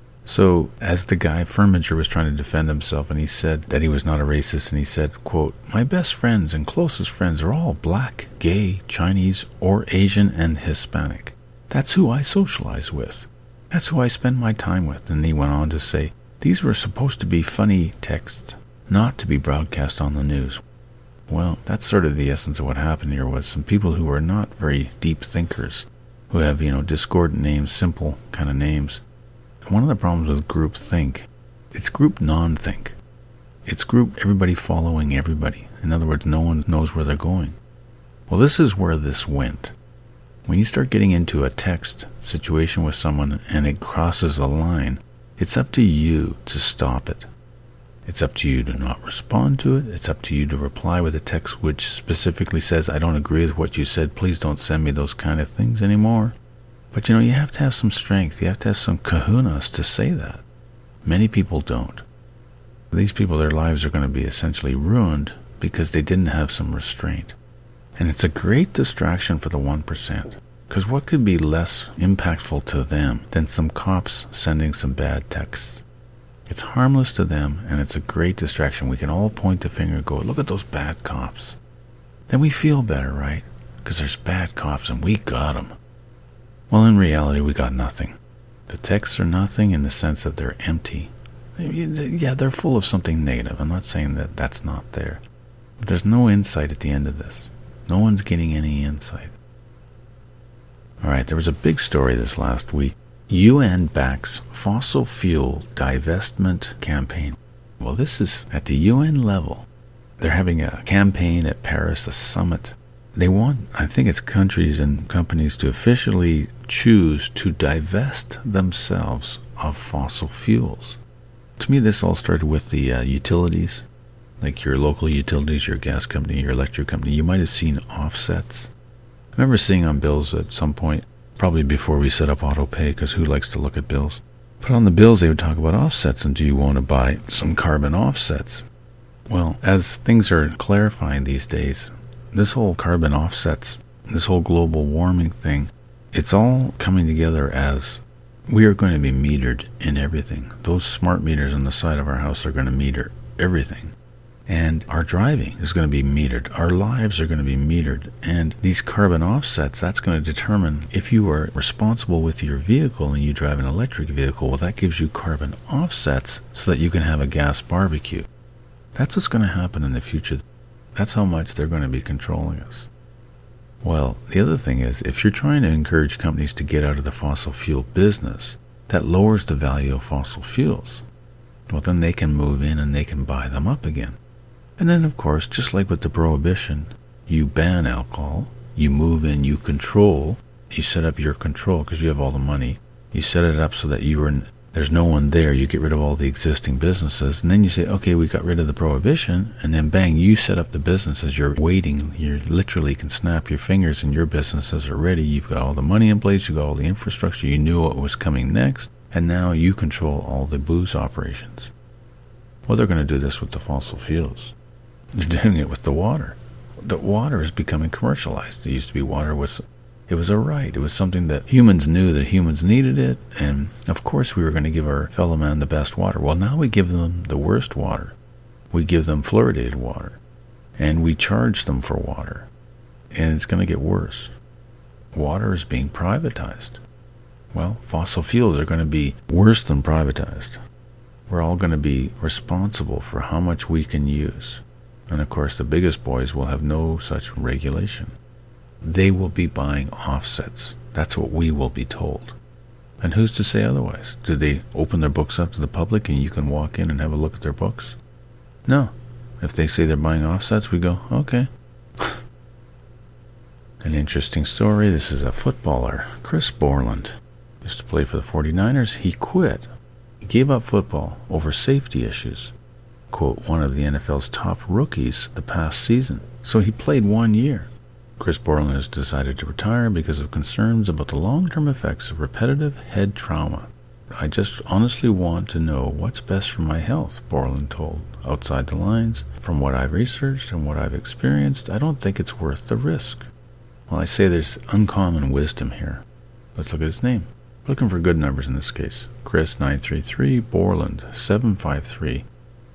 So, as the guy, Furminger, was trying to defend himself, and he said that he was not a racist, and he said, quote, "My best friends and closest friends are all black, gay, Chinese, or Asian and Hispanic. That's who I socialize with. That's who I spend my time with." And he went on to say, "These were supposed to be funny texts, not to be broadcast on the news." Well, that's sort of the essence of what happened here, was some people who are not very deep thinkers, who have, discordant names, simple kind of names. And one of the problems with group think, it's group non-think. It's group everybody following everybody. In other words, no one knows where they're going. Well, this is where this went. When you start getting into a text situation with someone and it crosses a line, it's up to you to stop it. It's up to you to not respond to it. It's up to you to reply with a text which specifically says, "I don't agree with what you said. Please don't send me those kind of things anymore." But you have to have some strength. You have to have some kahunas to say that. Many people don't. These people, their lives are going to be essentially ruined because they didn't have some restraint. And it's a great distraction for the 1%. Because what could be less impactful to them than some cops sending some bad texts? It's harmless to them, and it's a great distraction. We can all point the finger and go, "Look at those bad cops." Then we feel better, right? Because there's bad cops and we got them. Well, in reality, we got nothing. The texts are nothing in the sense that they're empty. Yeah, they're full of something negative. I'm not saying that that's not there. But there's no insight at the end of this. No one's getting any insight. All right, there was a big story this last week. UN backs fossil fuel divestment campaign. Well, this is at the UN level. They're having a campaign at Paris, a summit. They want, I think it's countries and companies, to officially choose to divest themselves of fossil fuels. To me, this all started with the utilities, like your local utilities, your gas company, your electric company. You might have seen offsets. I remember seeing on bills at some point, probably before we set up AutoPay, because who likes to look at bills? But on the bills, they would talk about offsets, and do you want to buy some carbon offsets? Well, as things are clarifying these days, this whole carbon offsets, this whole global warming thing, it's all coming together as we are going to be metered in everything. Those smart meters on the side of our house are going to meter everything. And our driving is going to be metered. Our lives are going to be metered. And these carbon offsets, that's going to determine if you are responsible with your vehicle and you drive an electric vehicle. Well, that gives you carbon offsets so that you can have a gas barbecue. That's what's going to happen in the future. That's how much they're going to be controlling us. Well, the other thing is, if you're trying to encourage companies to get out of the fossil fuel business, that lowers the value of fossil fuels. Well, then they can move in and they can buy them up again. And then, of course, just like with the prohibition, you ban alcohol, you move in, you control, you set up your control because you have all the money. You set it up so that there's no one there. You get rid of all the existing businesses. And then you say, okay, we got rid of the prohibition. And then bang, you set up the businesses. You're waiting. You literally can snap your fingers and your businesses are ready. You've got all the money in place. You've got all the infrastructure. You knew what was coming next. And now you control all the booze operations. Well, they're going to do this with the fossil fuels. They're doing it with the water. The water is becoming commercialized. It used to be water it was a right. It was something that humans knew that humans needed it. And of course we were going to give our fellow man the best water. Well, now we give them the worst water. We give them fluoridated water. And we charge them for water. And it's going to get worse. Water is being privatized. Well, fossil fuels are going to be worse than privatized. We're all going to be responsible for how much we can use. And of course, the biggest boys will have no such regulation. They will be buying offsets. That's what we will be told. And who's to say otherwise? Do they open their books up to the public and you can walk in and have a look at their books? No. If they say they're buying offsets, we go, okay. An interesting story. This is a footballer, Chris Borland. Used to play for the 49ers. He quit. He gave up football over safety issues. Quote, one of the NFL's top rookies the past season. So he played 1 year. Chris Borland has decided to retire because of concerns about the long-term effects of repetitive head trauma. I just honestly want to know what's best for my health, Borland told Outside the Lines. From what I've researched and what I've experienced, I don't think it's worth the risk. Well, I say there's uncommon wisdom here. Let's look at his name. Looking for good numbers in this case. Chris 933, Borland 753,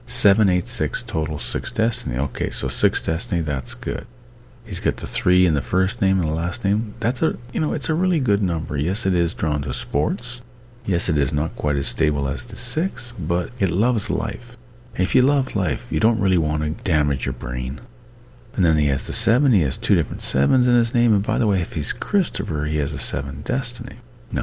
786 total 6 destiny. Okay, so 6 destiny, that's good. He's got the 3 in the first name and the last name. That's it's a really good number. Yes, it is drawn to sports. Yes, it is not quite as stable as the 6, but it loves life. And if you love life, you don't really want to damage your brain. And then he has the 7. He has 2 different 7s in his name. And by the way, if he's Christopher, he has a 7 destiny.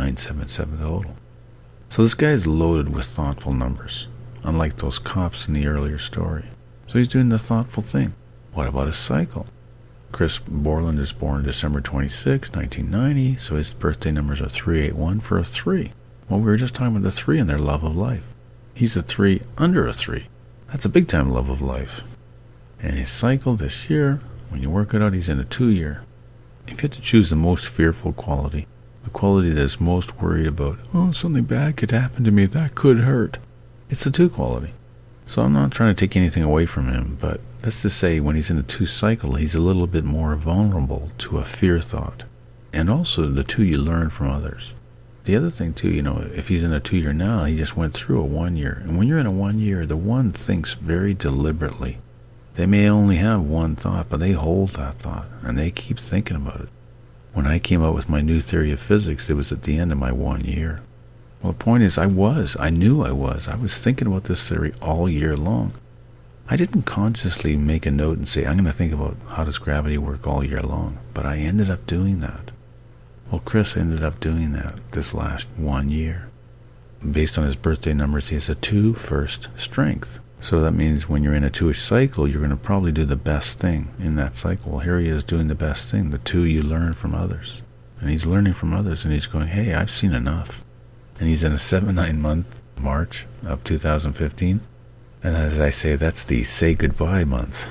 977 total. So this guy is loaded with thoughtful numbers, unlike those cops in the earlier story. So he's doing the thoughtful thing. What about his cycle? Chris Borland is born December 26, 1990, so his birthday numbers are 381 for a 3. Well, we were just talking about the 3 and their love of life. He's a 3 under a 3. That's a big-time love of life. And his cycle this year, when you work it out, he's in a 2-year. If you had to choose the most fearful quality, the quality that is most worried about, oh, something bad could happen to me, that could hurt, it's the 2 quality. So I'm not trying to take anything away from him, but let's just say when he's in a 2 cycle, he's a little bit more vulnerable to a fear thought. And also the 2 you learn from others. The other thing too, if he's in a 2-year now, he just went through a 1 year. And when you're in a 1 year, the 1 thinks very deliberately. They may only have 1 thought, but they hold that thought, and they keep thinking about it. When I came out with my new theory of physics, it was at the end of my 1 year. Well, the point is, I knew I was thinking about this theory all year long. I didn't consciously make a note and say, I'm going to think about how does gravity work all year long, but I ended up doing that. Well, Chris ended up doing that this last 1 year. Based on his birthday numbers, he has a 2 first strength. So that means when you're in a 2-ish cycle, you're going to probably do the best thing in that cycle. Well, here he is doing the best thing, the 2 you learn from others. And he's learning from others, and he's going, hey, I've seen enough. And he's in a 7-9 month, March of 2015. And as I say, that's the say goodbye month.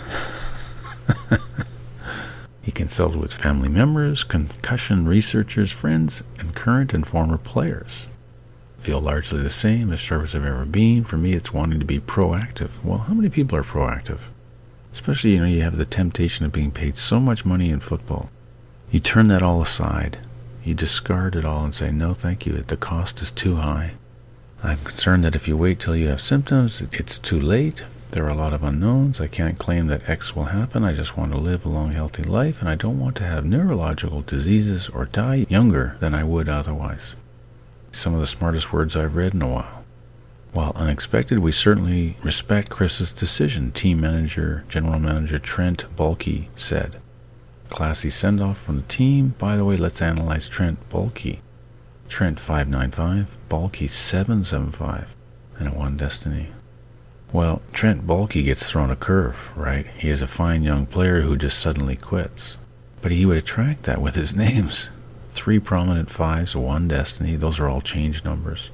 He consulted with family members, concussion researchers, friends, and current and former players. Feel largely the same, as sure as I've ever been. For me, it's wanting to be proactive. Well, how many people are proactive? Especially, you have the temptation of being paid so much money in football. You turn that all aside. You discard it all and say, no, thank you. The cost is too high. I'm concerned that if you wait till you have symptoms, it's too late. There are a lot of unknowns. I can't claim that X will happen. I just want to live a long, healthy life, and I don't want to have neurological diseases or die younger than I would otherwise. Some of the smartest words I've read in a while. While unexpected, we certainly respect Chris's decision, team manager, general manager Trent Baalke said. Classy send-off from the team. By the way, let's analyze Trent Baalke. Trent 595, Baalke 775, and a 1 destiny. Well, Trent Baalke gets thrown a curve, right? He is a fine young player who just suddenly quits. But he would attract that with his names. 3 prominent 5s, 1 destiny, those are all change numbers.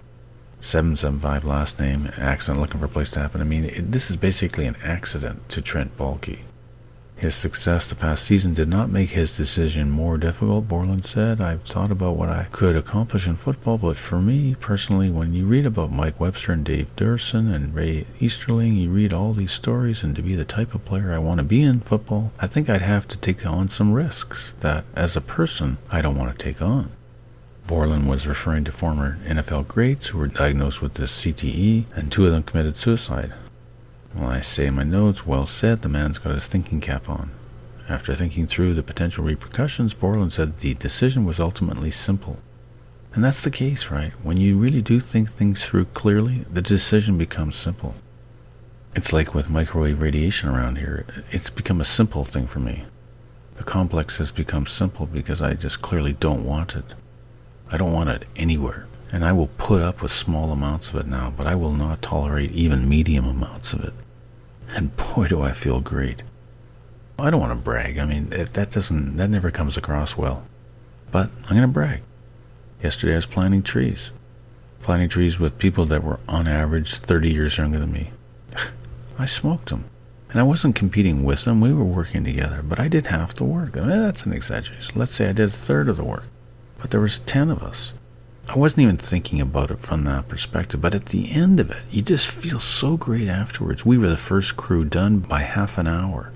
775 last name, accident, looking for a place to happen. I mean, this is basically an accident to Trent Baalke. His success the past season did not make his decision more difficult, Borland said. I've thought about what I could accomplish in football, but for me, personally, when you read about Mike Webster and Dave Durson and Ray Easterling, you read all these stories, and to be the type of player I want to be in football, I think I'd have to take on some risks that, as a person, I don't want to take on. Borland was referring to former NFL greats who were diagnosed with this CTE, and 2 of them committed suicide. Well, I say in my notes, well said, the man's got his thinking cap on. After thinking through the potential repercussions, Borland said the decision was ultimately simple. And that's the case, right? When you really do think things through clearly, the decision becomes simple. It's like with microwave radiation around here. It's become a simple thing for me. The complex has become simple because I just clearly don't want it. I don't want it anywhere. And I will put up with small amounts of it now, but I will not tolerate even medium amounts of it. And boy, do I feel great. I don't want to brag. I mean, that never comes across well. But I'm going to brag. Yesterday I was planting trees with people that were on average 30 years younger than me. I smoked them. And I wasn't competing with them. We were working together, but I did half the work. I mean, that's an exaggeration. Let's say I did a third of the work. But there was 10 of us. I wasn't even thinking about it from that perspective, but at the end of it, you just feel so great afterwards. We were the first crew done by half an hour.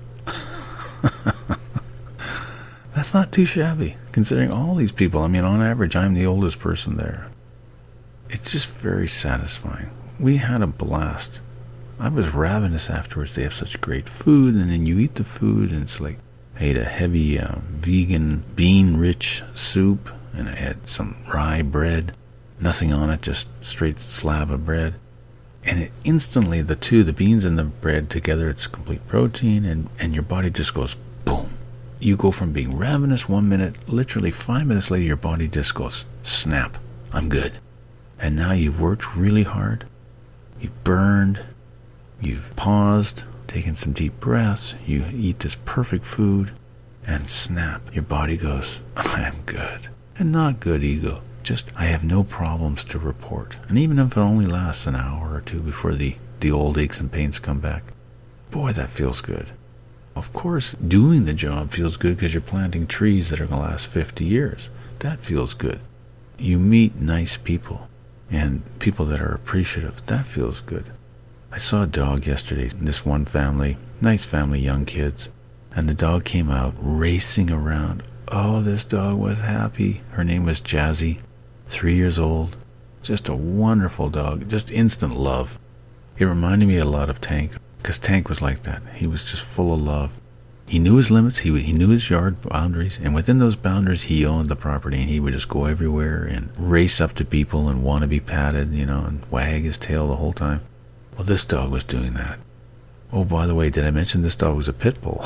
That's not too shabby, considering all these people. I mean, on average, I'm the oldest person there. It's just very satisfying. We had a blast. I was ravenous afterwards. They have such great food, and then you eat the food, and it's like, I ate a heavy vegan bean-rich soup, and I had some rye bread, nothing on it, just straight slab of bread. And it instantly, the beans and the bread together, it's complete protein, and your body just goes boom. You go from being ravenous 1 minute, literally 5 minutes later, your body just goes snap. I'm good. And now you've worked really hard. You've burned. You've paused, taken some deep breaths. You eat this perfect food, and snap. Your body goes, I'm good. And not good ego. Just, I have no problems to report. And even if it only lasts an hour or two before the old aches and pains come back, boy, that feels good. Of course, doing the job feels good because you're planting trees that are going to last 50 years. That feels good. You meet nice people and people that are appreciative. That feels good. I saw a dog yesterday, this one family, nice family, young kids, and the dog came out racing around. Oh, this dog was happy. Her name was Jazzy, 3 years old. Just a wonderful dog, just instant love. It reminded me a lot of Tank, because Tank was like that. He was just full of love. He knew his limits, he knew his yard boundaries, and within those boundaries he owned the property, and he would just go everywhere and race up to people and want to be patted, and wag his tail the whole time. Well, this dog was doing that. Oh, by the way, did I mention this dog was a pit bull?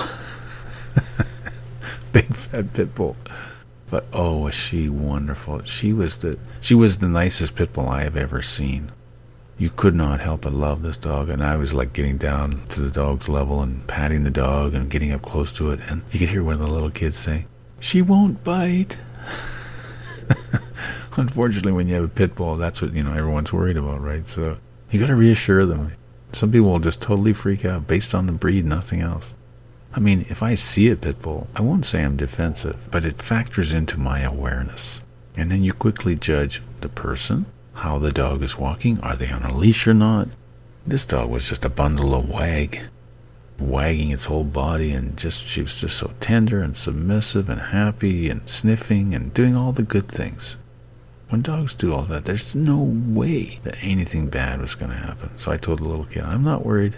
Big fat pit bull. But oh, was she wonderful. She was the nicest pit bull I have ever seen. You could not help but love this dog, and I was like getting down to the dog's level and patting the dog and getting up close to it, and you could hear one of the little kids say, "She won't bite." Unfortunately, when you have a pit bull, that's what everyone's worried about, right? So you got to reassure them. Some people will just totally freak out based on the breed, nothing else. I mean, if I see a pit bull, I won't say I'm defensive, but it factors into my awareness. And then you quickly judge the person, how the dog is walking, are they on a leash or not? This dog was just a bundle of wagging its whole body, and she was just so tender and submissive and happy and sniffing and doing all the good things. When dogs do all that, there's no way that anything bad was going to happen. So I told the little kid, I'm not worried.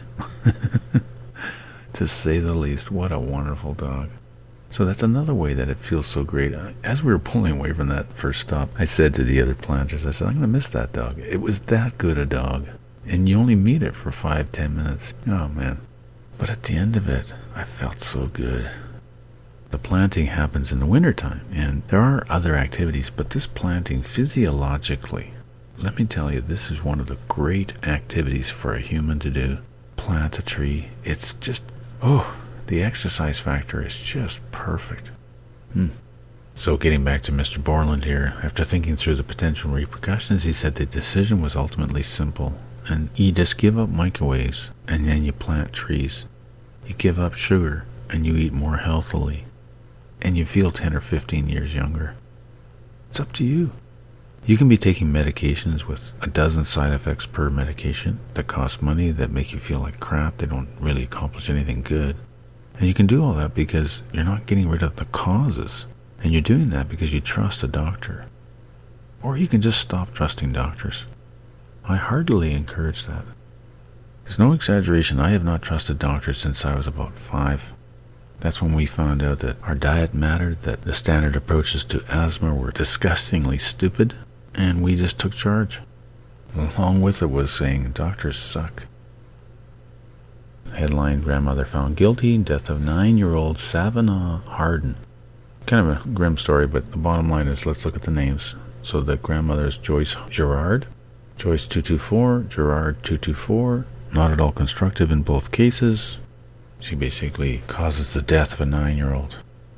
To say the least, what a wonderful dog. So that's another way that it feels so great. As we were pulling away from that first stop, I said to the other planters, I said, I'm going to miss that dog. It was that good a dog. And you only meet it for 5-10 minutes. Oh, man. But at the end of it, I felt so good. The planting happens in the wintertime, and there are other activities, but this planting physiologically, let me tell you, this is one of the great activities for a human to do. Plant a tree. It's just, the exercise factor is just perfect. So getting back to Mr. Borland here, after thinking through the potential repercussions, he said the decision was ultimately simple. And you just give up microwaves, and then you plant trees. You give up sugar, and you eat more healthily. And you feel 10 or 15 years younger. It's up to you. You can be taking medications with a dozen side effects per medication that cost money, that make you feel like crap. They don't really accomplish anything good. And you can do all that because you're not getting rid of the causes. And you're doing that because you trust a doctor. Or you can just stop trusting doctors. I heartily encourage that. There's no exaggeration. I have not trusted doctors since I was about 5. That's when we found out that our diet mattered, that the standard approaches to asthma were disgustingly stupid, and we just took charge. Along with it was saying, doctors suck. Headline, grandmother found guilty, death of 9-year-old Savannah Harden. Kind of a grim story, but the bottom line is, let's look at the names. So the grandmother is Joyce Gerard, Joyce 224, Gerard 224, not at all constructive in both cases. She basically causes the death of a 9-year-old.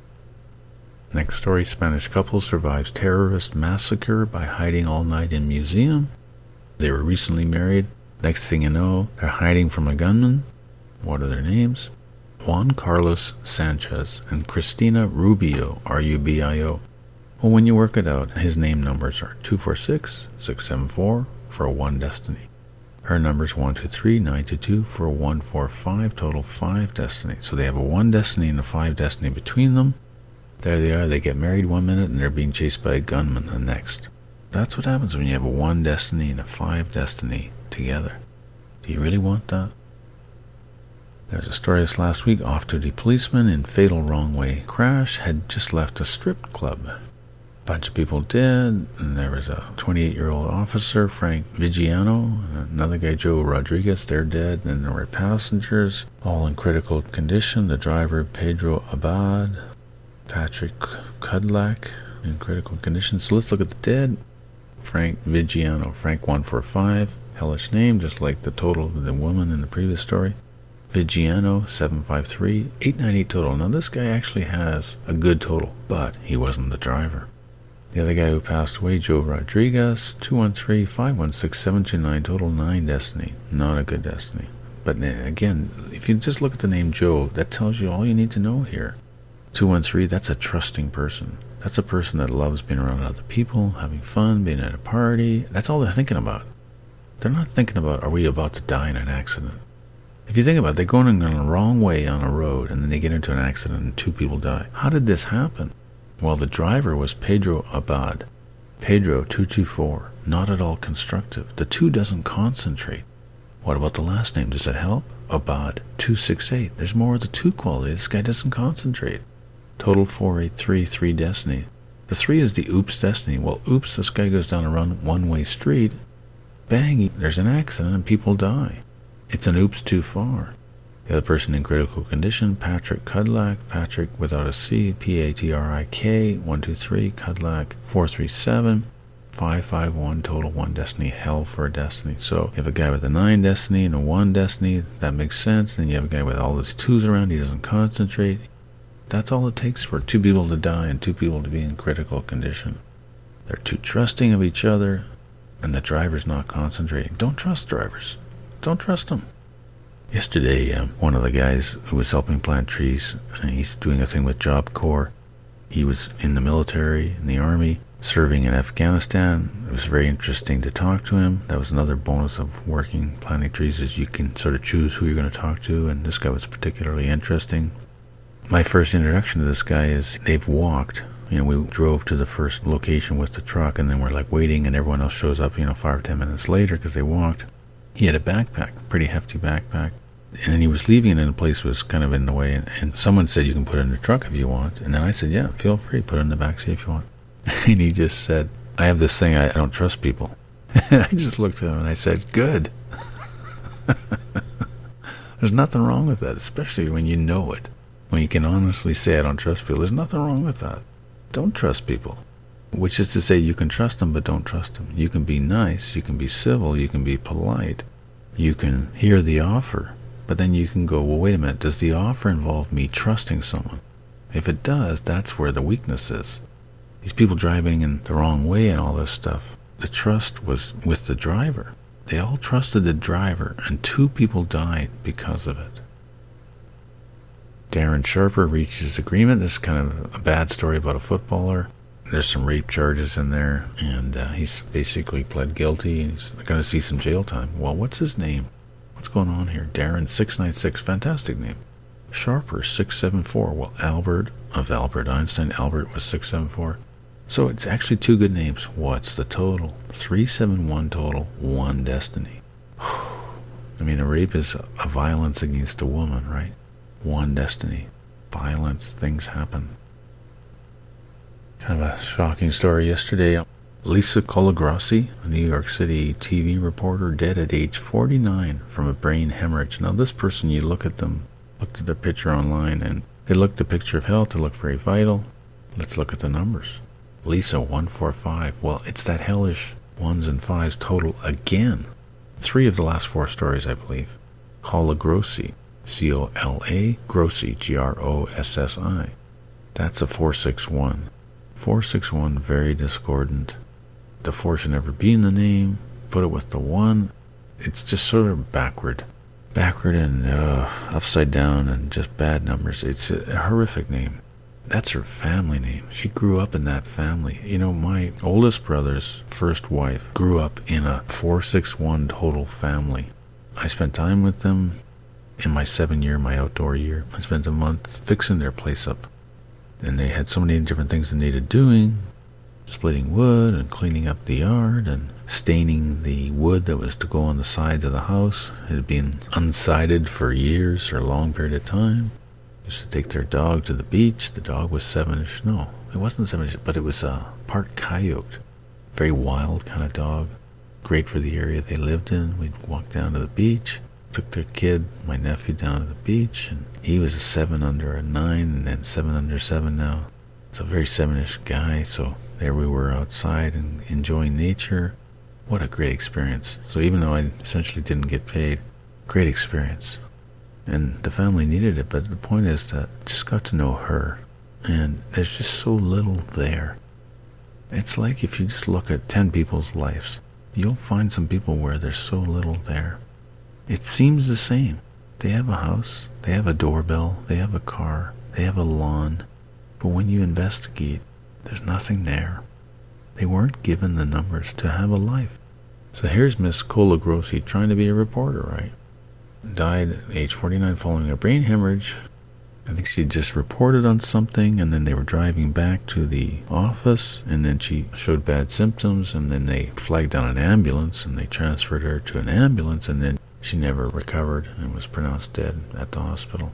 Next story, Spanish couple survives terrorist massacre by hiding all night in museum. They were recently married. Next thing you know, they're hiding from a gunman. What are their names? Juan Carlos Sanchez and Cristina Rubio, R-U-B-I-O. Well, when you work it out, his name numbers are 246, 674 for a 1 destiny. Her number's 123, 922 for a 145, total 5 destiny. So they have a 1 destiny and a 5 destiny between them. There they are. They get married 1 minute and they're being chased by a gunman the next. That's what happens when you have a 1 destiny and a 5 destiny together. Do you really want that? There's a story this last week. Off-duty policeman in fatal wrong-way crash had just left a strip club. Bunch of people dead, and there was a 28-year-old officer, Frank Vigiano, another guy, Joe Rodriguez, they're dead, and there were passengers, all in critical condition. The driver, Pedro Abad, Patrick Kudlak, in critical condition. So let's look at the dead. Frank Vigiano, Frank 145, hellish name, just like the total of the woman in the previous story. Vigiano 753, 898 total. Now this guy actually has a good total, but he wasn't the driver. The other guy who passed away, Joe Rodriguez, 213, 516, 729 total, 9 destiny. Not a good destiny. But again, if you just look at the name Joe, that tells you all you need to know here. 213, that's a trusting person. That's a person that loves being around other people, having fun, being at a party. That's all they're thinking about. They're not thinking about, are we about to die in an accident? If you think about it, they're going the wrong way on a road, and then they get into an accident and 2 people die. How did this happen? Well, the driver was Pedro Abad. Pedro 224, not at all constructive. The 2 doesn't concentrate. What about the last name? Does that help? Abad 268. There's more of the 2 quality. This guy doesn't concentrate. Total 483, 3 destiny. The 3 is the oops destiny. Well, oops, this guy goes down a one-way street. Bang, there's an accident and people die. It's an oops too far. The other person in critical condition, Patrick Kudlak, Patrick without a C, P-A-T-R-I-K, 123, Kudlak, 437, 551, total 1 destiny, hell for a destiny. So you have a guy with a 9 destiny and a 1 destiny, that makes sense. Then you have a guy with all these 2s around, he doesn't concentrate. That's all it takes for 2 people to die and 2 people to be in critical condition. They're too trusting of each other, and the driver's not concentrating. Don't trust drivers. Don't trust them. Yesterday, one of the guys who was helping plant trees, he's doing a thing with Job Corps. He was in the military, in the army, serving in Afghanistan. It was very interesting to talk to him. That was another bonus of working, planting trees, is you can sort of choose who you're going to talk to, and this guy was particularly interesting. My first introduction to this guy is they've walked. We drove to the first location with the truck, and then we're like waiting, and everyone else shows up, 5 or 10 minutes later because they walked. He had a backpack, pretty hefty backpack, and then he was leaving it in a place that was kind of in the way, and someone said, you can put it in the truck if you want. And then I said, yeah, feel free, put it in the backseat if you want. And he just said, I have this thing, I don't trust people. And I just looked at him and I said, good. There's nothing wrong with that, especially when you know it. When you can honestly say, I don't trust people, there's nothing wrong with that. Don't trust people. Which is to say, you can trust them, but don't trust them. You can be nice, you can be civil, you can be polite. You can hear the offer, but then you can go, well, wait a minute, does the offer involve me trusting someone? If it does, that's where the weakness is. These people driving in the wrong way and all this stuff, the trust was with the driver. They all trusted the driver, and 2 people died because of it. Darren Sharper reaches agreement. This is kind of a bad story about a footballer. There's some rape charges in there, and he's basically pled guilty, and he's going to see some jail time. Well, what's his name? What's going on here? Darren 696, fantastic name. Sharper 674. Well, Albert of Albert Einstein. Albert was 674. So it's actually 2 good names. What's the total? 371 total, 1 destiny. I mean, a rape is a violence against a woman, right? 1 destiny. Violence, things happen. Kind of a shocking story yesterday. Lisa Colagrossi, a New York City TV reporter, dead at age 49 from a brain hemorrhage. Now this person, you look at them, looked at their picture online, and they look the picture of health, they look very vital. Let's look at the numbers. Lisa 145. Well, it's that hellish 1s and 5s total again. 3 of the last 4 stories, I believe. Colagrossi. Cola Grossi, Grossi. That's a 461. 461, very discordant. The 4 should never be in the name. Put it with the 1. It's just sort of backward and upside down and just bad numbers. It's a horrific name. That's her family name. She grew up in that family. You know, my oldest brother's first wife grew up in a 461 total family. I spent time with them in my my outdoor year. I spent a month fixing their place up. And they had so many different things that needed doing. Splitting wood and cleaning up the yard and staining the wood that was to go on the sides of the house. It had been unsided for years or a long period of time. Used to take their dog to the beach. The dog was 7-ish. No, it wasn't 7-ish, but it was part coyote. Very wild kind of dog. Great for the area they lived in. We'd walk down to the beach. Took their kid, my nephew, down to the beach, and he was a 7 under a 9, and then 7 under 7 now. So a very 7-ish guy. So there we were outside and enjoying nature. What a great experience. So even though I essentially didn't get paid, great experience. And the family needed it, but the point is that I just got to know her, and there's just so little there. It's like if you just look at 10 people's lives, you'll find some people where there's so little there. It seems the same. They have a house, they have a doorbell, they have a car, they have a lawn, but when you investigate, there's nothing there. They weren't given the numbers to have a life. So here's Miss Cola Grossi trying to be a reporter, right? Died at age 49 following a brain hemorrhage. I think she just reported on something, and then they were driving back to the office, and then she showed bad symptoms, and then they flagged down an ambulance, and they transferred her to an ambulance, and then she never recovered and was pronounced dead at the hospital.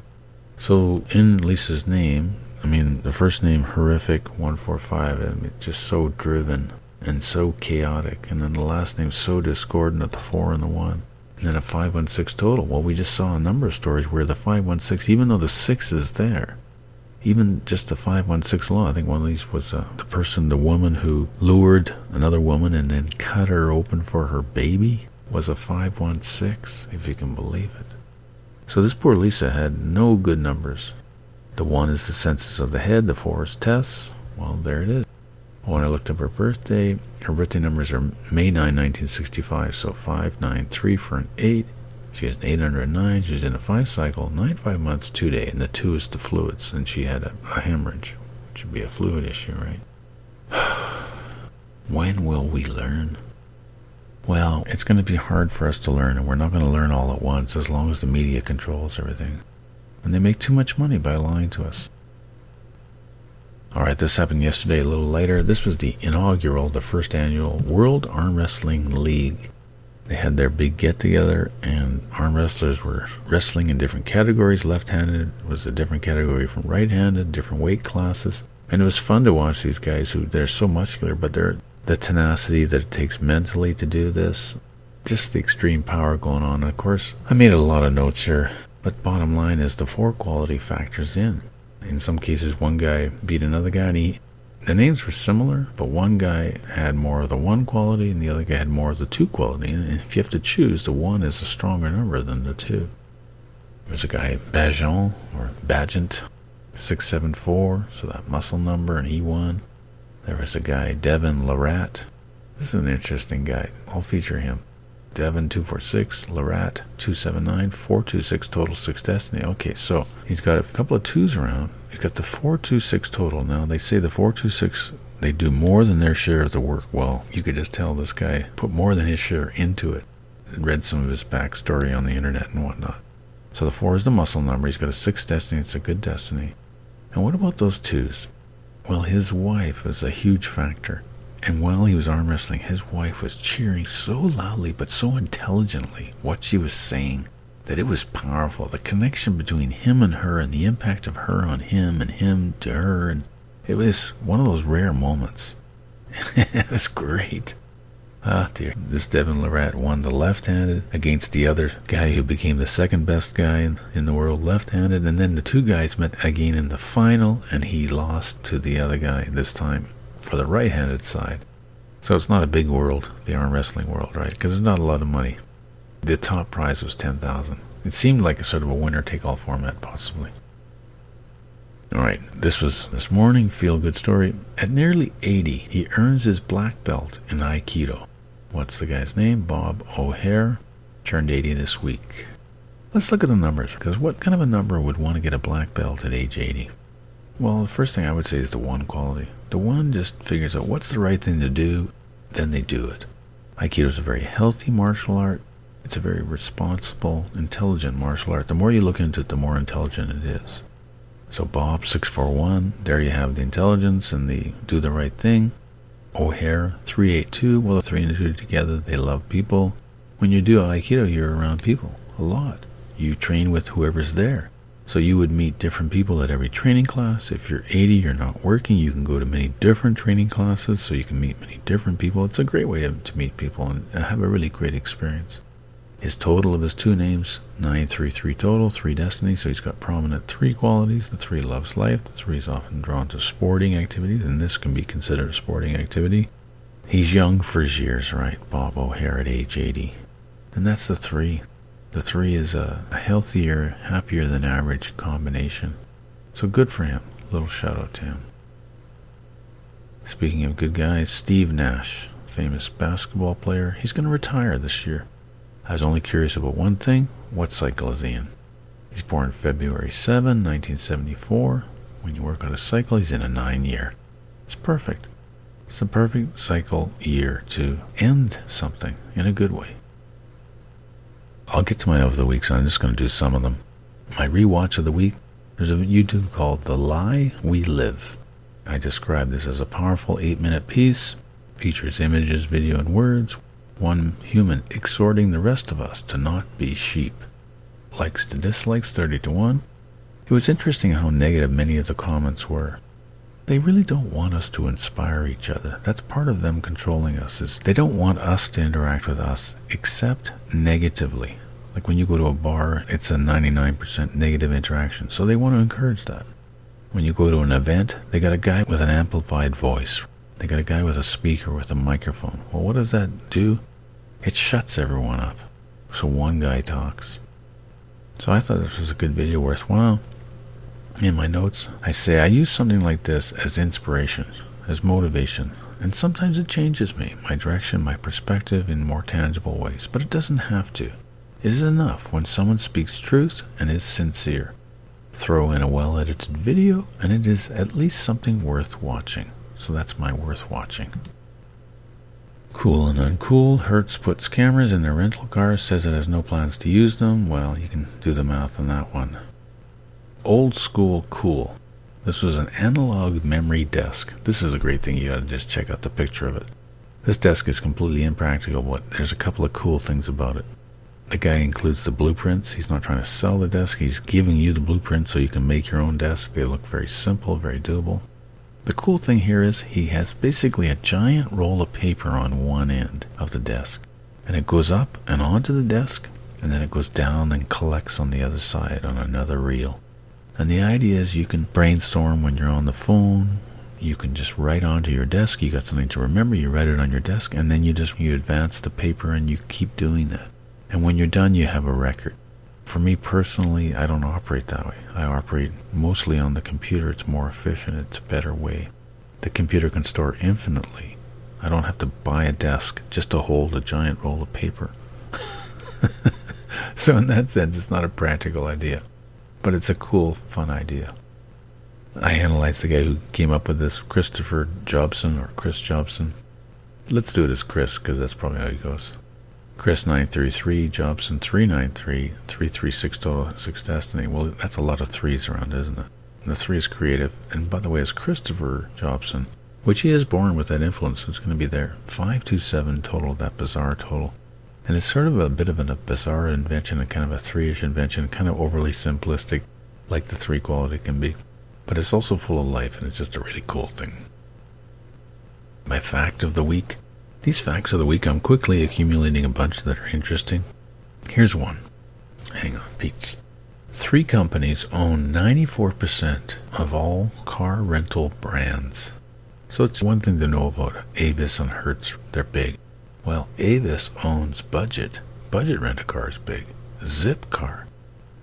So in Lisa's name, I mean, the first name, Horrific 145, I mean, just so driven and so chaotic, and then the last name so discordant at the 4 and the 1. And then a 516 total. Well, we just saw a number of stories where the 516, even though the 6 is there, even just the 516 law, I think one of these was the woman who lured another woman and then cut her open for her baby, was a 516, if you can believe it. So this poor Lisa had no good numbers. The 1 is the census of the head, the 4 is Tess. Well, there it is. When I looked up her birthday numbers are May 9, 1965, so 593 for an 8. She has an 8 under a 9. She was in a 5 cycle, 5 months, 2 day, and the 2 is the fluids, and she had a hemorrhage, which would be a fluid issue, right? When will we learn? Well, it's going to be hard for us to learn, and we're not going to learn all at once as long as the media controls everything. And they make too much money by lying to us. Alright, this happened yesterday, a little later. This was the first annual World Arm Wrestling League. They had their big get-together, and arm wrestlers were wrestling in different categories. Left-handed was a different category from right-handed, different weight classes. And it was fun to watch these guys they're so muscular, but the tenacity that it takes mentally to do this, just the extreme power going on. And of course, I made a lot of notes here, but bottom line is the 4 quality factors in. In some cases, one guy beat another guy, and the names were similar, but one guy had more of the 1 quality, and the other guy had more of the 2 quality. And if you have to choose, the 1 is a stronger number than the 2. There's a guy, Bagent, 674, so that muscle number, and he won. There was a guy, Devin Larat. This is an interesting guy. I'll feature him. Devin 246, Larat 279, 426 total, 6 destiny. Okay, so he's got a couple of 2s around. He's got the 426 total. Now, they say the 426, they do more than their share of the work. Well, you could just tell this guy put more than his share into it. I read some of his backstory on the internet and whatnot. So the 4 is the muscle number. He's got a 6 destiny. It's a good destiny. And what about those 2s? Well, his wife is a huge factor. And while he was arm wrestling, his wife was cheering so loudly but so intelligently what she was saying that it was powerful. The connection between him and her and the impact of her on him and him to her. And it was one of those rare moments. It was great. Ah, dear. This Devin Larat won the left-handed against the other guy who became the second best guy in the world left-handed. And then the 2 guys met again in the final, and he lost to the other guy this time for the right-handed side. So it's not a big world, the arm wrestling world, right? Because there's not a lot of money. The top prize was $10,000. It seemed like a sort of a winner-take-all format, possibly. Alright, this was this morning, feel-good story. At nearly 80, he earns his black belt in Aikido. What's the guy's name? Bob O'Hare. Turned 80 this week. Let's look at the numbers, because what kind of a number would want to get a black belt at age 80? Well, the first thing I would say is the one quality. The one just figures out what's the right thing to do, then they do it. Aikido is a very healthy martial art. It's a very responsible, intelligent martial art. The more you look into it, the more intelligent it is. So Bob, 641, there you have the intelligence and the do the right thing. O'Hare, 382, well, the 3 and 2 together, they love people. When you do Aikido, you're around people a lot. You train with whoever's there. So you would meet different people at every training class. If you're 80, you're not working, you can go to many different training classes, so you can meet many different people. It's a great way to meet people and have a really great experience. His total of his 2 names, 933 total, 3 destiny, so he's got prominent 3 qualities. The 3 loves life, the 3 is often drawn to sporting activities, and this can be considered a sporting activity. He's young for his years, right? Bob O'Hare at age 80. And that's the 3. The 3 is a healthier, happier than average combination. So good for him. Little shout out to him. Speaking of good guys, Steve Nash, famous basketball player, he's going to retire this year. I was only curious about one thing. What cycle is he in? He's born February 7, 1974. When you work on a cycle, he's in a 9-year. It's perfect. It's a perfect cycle year to end something in a good way. I'll get to my of the week, so I'm just going to do some of them. My rewatch of the week, there's a YouTube called The Lie We Live. I describe this as a powerful 8-minute piece, features images, video, and words. One human exhorting the rest of us to not be sheep. Likes to dislikes 30-1. It was interesting how negative many of the comments were. They really don't want us to inspire each other. That's part of them controlling us, is they don't want us to interact with us except negatively. Like when you go to a bar, it's a 99% negative interaction, so they want to encourage that. When you go to an event, they got a guy with an amplified voice. They got a guy with a speaker with a microphone. Well, what does that do? It shuts everyone up. So one guy talks. So I thought this was a good video worthwhile. In my notes, I say I use something like this as inspiration, as motivation, and sometimes it changes me, my direction, my perspective in more tangible ways, but it doesn't have to. It is enough when someone speaks truth and is sincere. Throw in a well-edited video, and it is at least something worth watching. So that's my worth watching. Cool and uncool. Hertz puts cameras in their rental cars, says it has no plans to use them. Well, you can do the math on that one. Old school cool. This was an analog memory desk. This is a great thing. You gotta just check out the picture of it. This desk is completely impractical, but there's a couple of cool things about it. The guy includes the blueprints. He's not trying to sell the desk. He's giving you the blueprints so you can make your own desk. They look very simple, very doable. The cool thing here is he has basically a giant roll of paper on one end of the desk. And it goes up and onto the desk, and then it goes down and collects on the other side on another reel. And the idea is you can brainstorm when you're on the phone. You can just write onto your desk. You got something to remember, you write it on your desk, and then you advance the paper and you keep doing that. And when you're done, you have a record. For me personally, I don't operate that way. I operate mostly on the computer. It's more efficient. It's a better way. The computer can store infinitely. I don't have to buy a desk just to hold a giant roll of paper. So in that sense, it's not a practical idea. But it's a cool, fun idea. I analyzed the guy who came up with this, Christopher Jobson, or Chris Jobson. Let's do it as Chris, because that's probably how he goes. Chris 933, Jobson 393, 336 total, 6 destiny. Well, that's a lot of 3s around, isn't it? The 3 is creative. And by the way, it's Christopher Jobson, which he is born with that influence. It's going to be there. 527 total, that bizarre total. And it's sort of a bit of a bizarre invention, a kind of a 3-ish invention, kind of overly simplistic, like the 3 quality can be. But it's also full of life, and it's just a really cool thing. My fact of the week. These facts of the week, I'm quickly accumulating a bunch that are interesting. Here's one. Hang on, Pete. 3 companies own 94% of all car rental brands. So it's one thing to know about Avis and Hertz. They're big. Well, Avis owns Budget. Budget Rent-A-Car is big. Zipcar.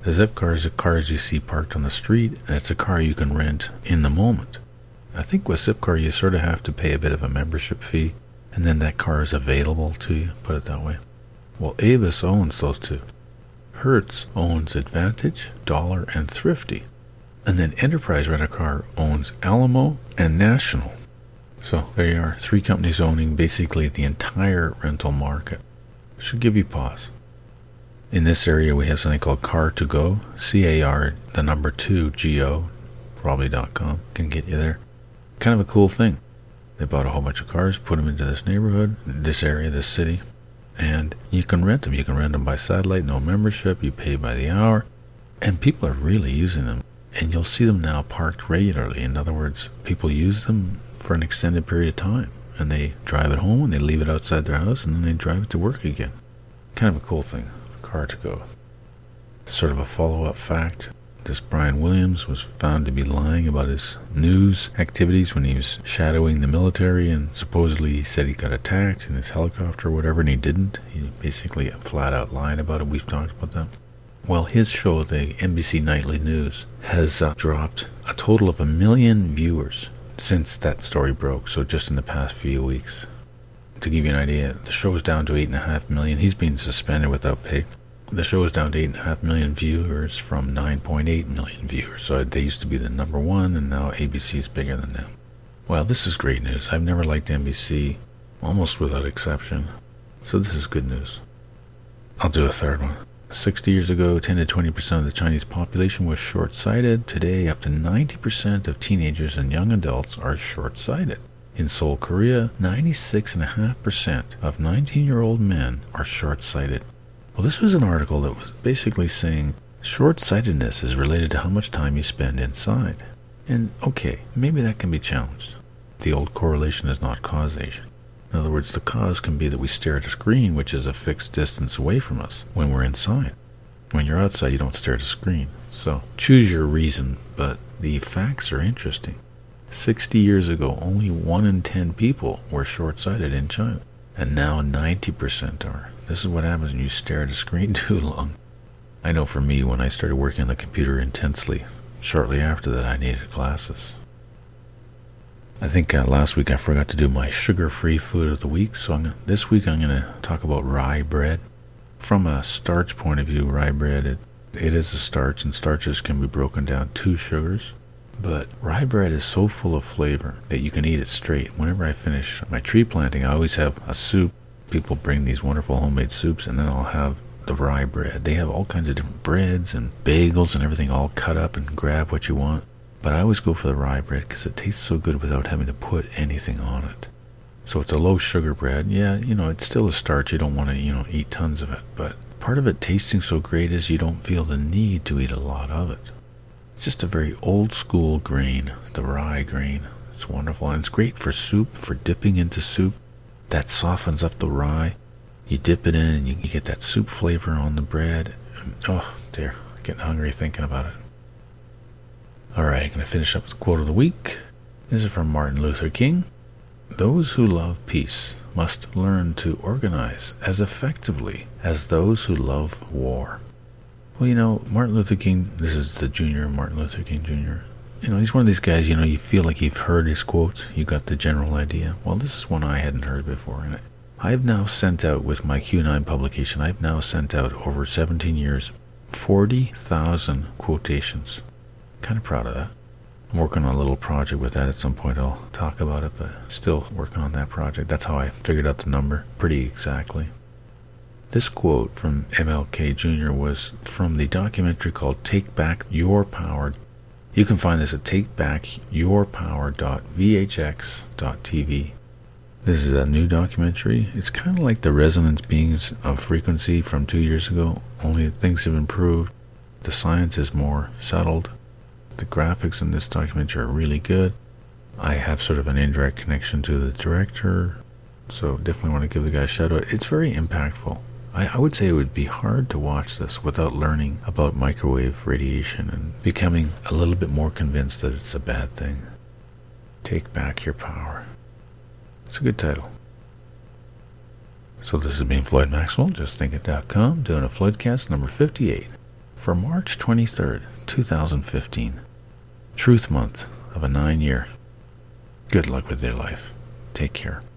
The Zipcar is a car you see parked on the street, and it's a car you can rent in the moment. I think with Zipcar you sort of have to pay a bit of a membership fee, and then that car is available to you, put it that way. Well, Avis owns those two. Hertz owns Advantage, Dollar, and Thrifty. And then Enterprise Rent-A-Car owns Alamo and National. So there you are, 3 companies owning basically the entire rental market. Should give you pause. In this area we have something called Car2Go, CAR, the number 2, GO, probably.com, can get you there. Kind of a cool thing. They bought a whole bunch of cars, put them into this neighborhood, this area, this city, and you can rent them. You can rent them by satellite, no membership, you pay by the hour, and people are really using them. And you'll see them now parked regularly. In other words, people use them for an extended period of time, and they drive it home and they leave it outside their house, and then they drive it to work again. Kind of a cool thing, Car2Go. Sort of a follow-up fact. This Brian Williams was found to be lying about his news activities when he was shadowing the military, and supposedly he said he got attacked in his helicopter or whatever, and he didn't. He basically flat out lied about it. We've talked about that. Well, his show, the NBC Nightly News, has dropped a total of 1 million viewers since that story broke, so just in the past few weeks. To give you an idea, the show is down to 8.5 million. He's been suspended without pay. The show is down to 8.5 million viewers from 9.8 million viewers. So they used to be the number 1, and now ABC is bigger than them. Well, this is great news. I've never liked NBC, almost without exception. So this is good news. I'll do a third one. 60 years ago, 10 to 20% of the Chinese population was short-sighted. Today, up to 90% of teenagers and young adults are short-sighted. In Seoul, Korea, 96.5% of 19-year-old men are short-sighted. Well, this was an article that was basically saying short-sightedness is related to how much time you spend inside. And okay, maybe that can be challenged. The old correlation is not causation. In other words, the cause can be that we stare at a screen which is a fixed distance away from us when we're inside. When you're outside, you don't stare at a screen. So choose your reason, but the facts are interesting. 60 years ago, only 1 in 10 people were short-sighted in China, and now 90% are. This is what happens when you stare at a screen too long. I know for me, when I started working on the computer intensely, shortly after that I needed glasses. I think last week I forgot to do my sugar-free food of the week, so this week I'm going to talk about rye bread. From a starch point of view, rye bread, it is a starch, and starches can be broken down to sugars. But rye bread is so full of flavor that you can eat it straight. Whenever I finish my tree planting, I always have a soup. People bring these wonderful homemade soups, and then I'll have the rye bread. They have all kinds of different breads and bagels and everything all cut up, and grab what you want. But I always go for the rye bread because it tastes so good without having to put anything on it. So it's a low sugar bread. Yeah, it's still a starch. You don't want to, eat tons of it. But part of it tasting so great is you don't feel the need to eat a lot of it. It's just a very old school grain, the rye grain. It's wonderful. And it's great for soup, for dipping into soup. That softens up the rye. You dip it in and you get that soup flavor on the bread. Oh, dear. Getting hungry thinking about it. Alright, I'm going to finish up with the quote of the week. This is from Martin Luther King. Those who love peace must learn to organize as effectively as those who love war. Well, Martin Luther King, this is the junior, Martin Luther King Jr. He's one of these guys, you feel like you've heard his quotes. You got the general idea. Well, this is one I hadn't heard before. And I've now sent out, with my Q9 publication, I've now sent out over 17 years, 40,000 quotations. Kind of proud of that. I'm working on a little project with that. At some point I'll talk about it, but still working on that project. That's how I figured out the number pretty exactly. This quote from MLK Jr. was from the documentary called Take Back Your Power. You can find this at takebackyourpower.vhx.tv. This is a new documentary. It's kind of like the resonance beams of frequency from 2 years ago, only things have improved. The science is more settled. The graphics in this documentary are really good. I have sort of an indirect connection to the director, so definitely want to give the guy a shout out. It's very impactful. I would say it would be hard to watch this without learning about microwave radiation and becoming a little bit more convinced that it's a bad thing. Take Back Your Power. It's a good title. So this has been Floyd Maxwell, JustThinkIt.com, doing a Floydcast number 58. For March 23rd, 2015, Truth Month of a 9-year. Good luck with your life. Take care.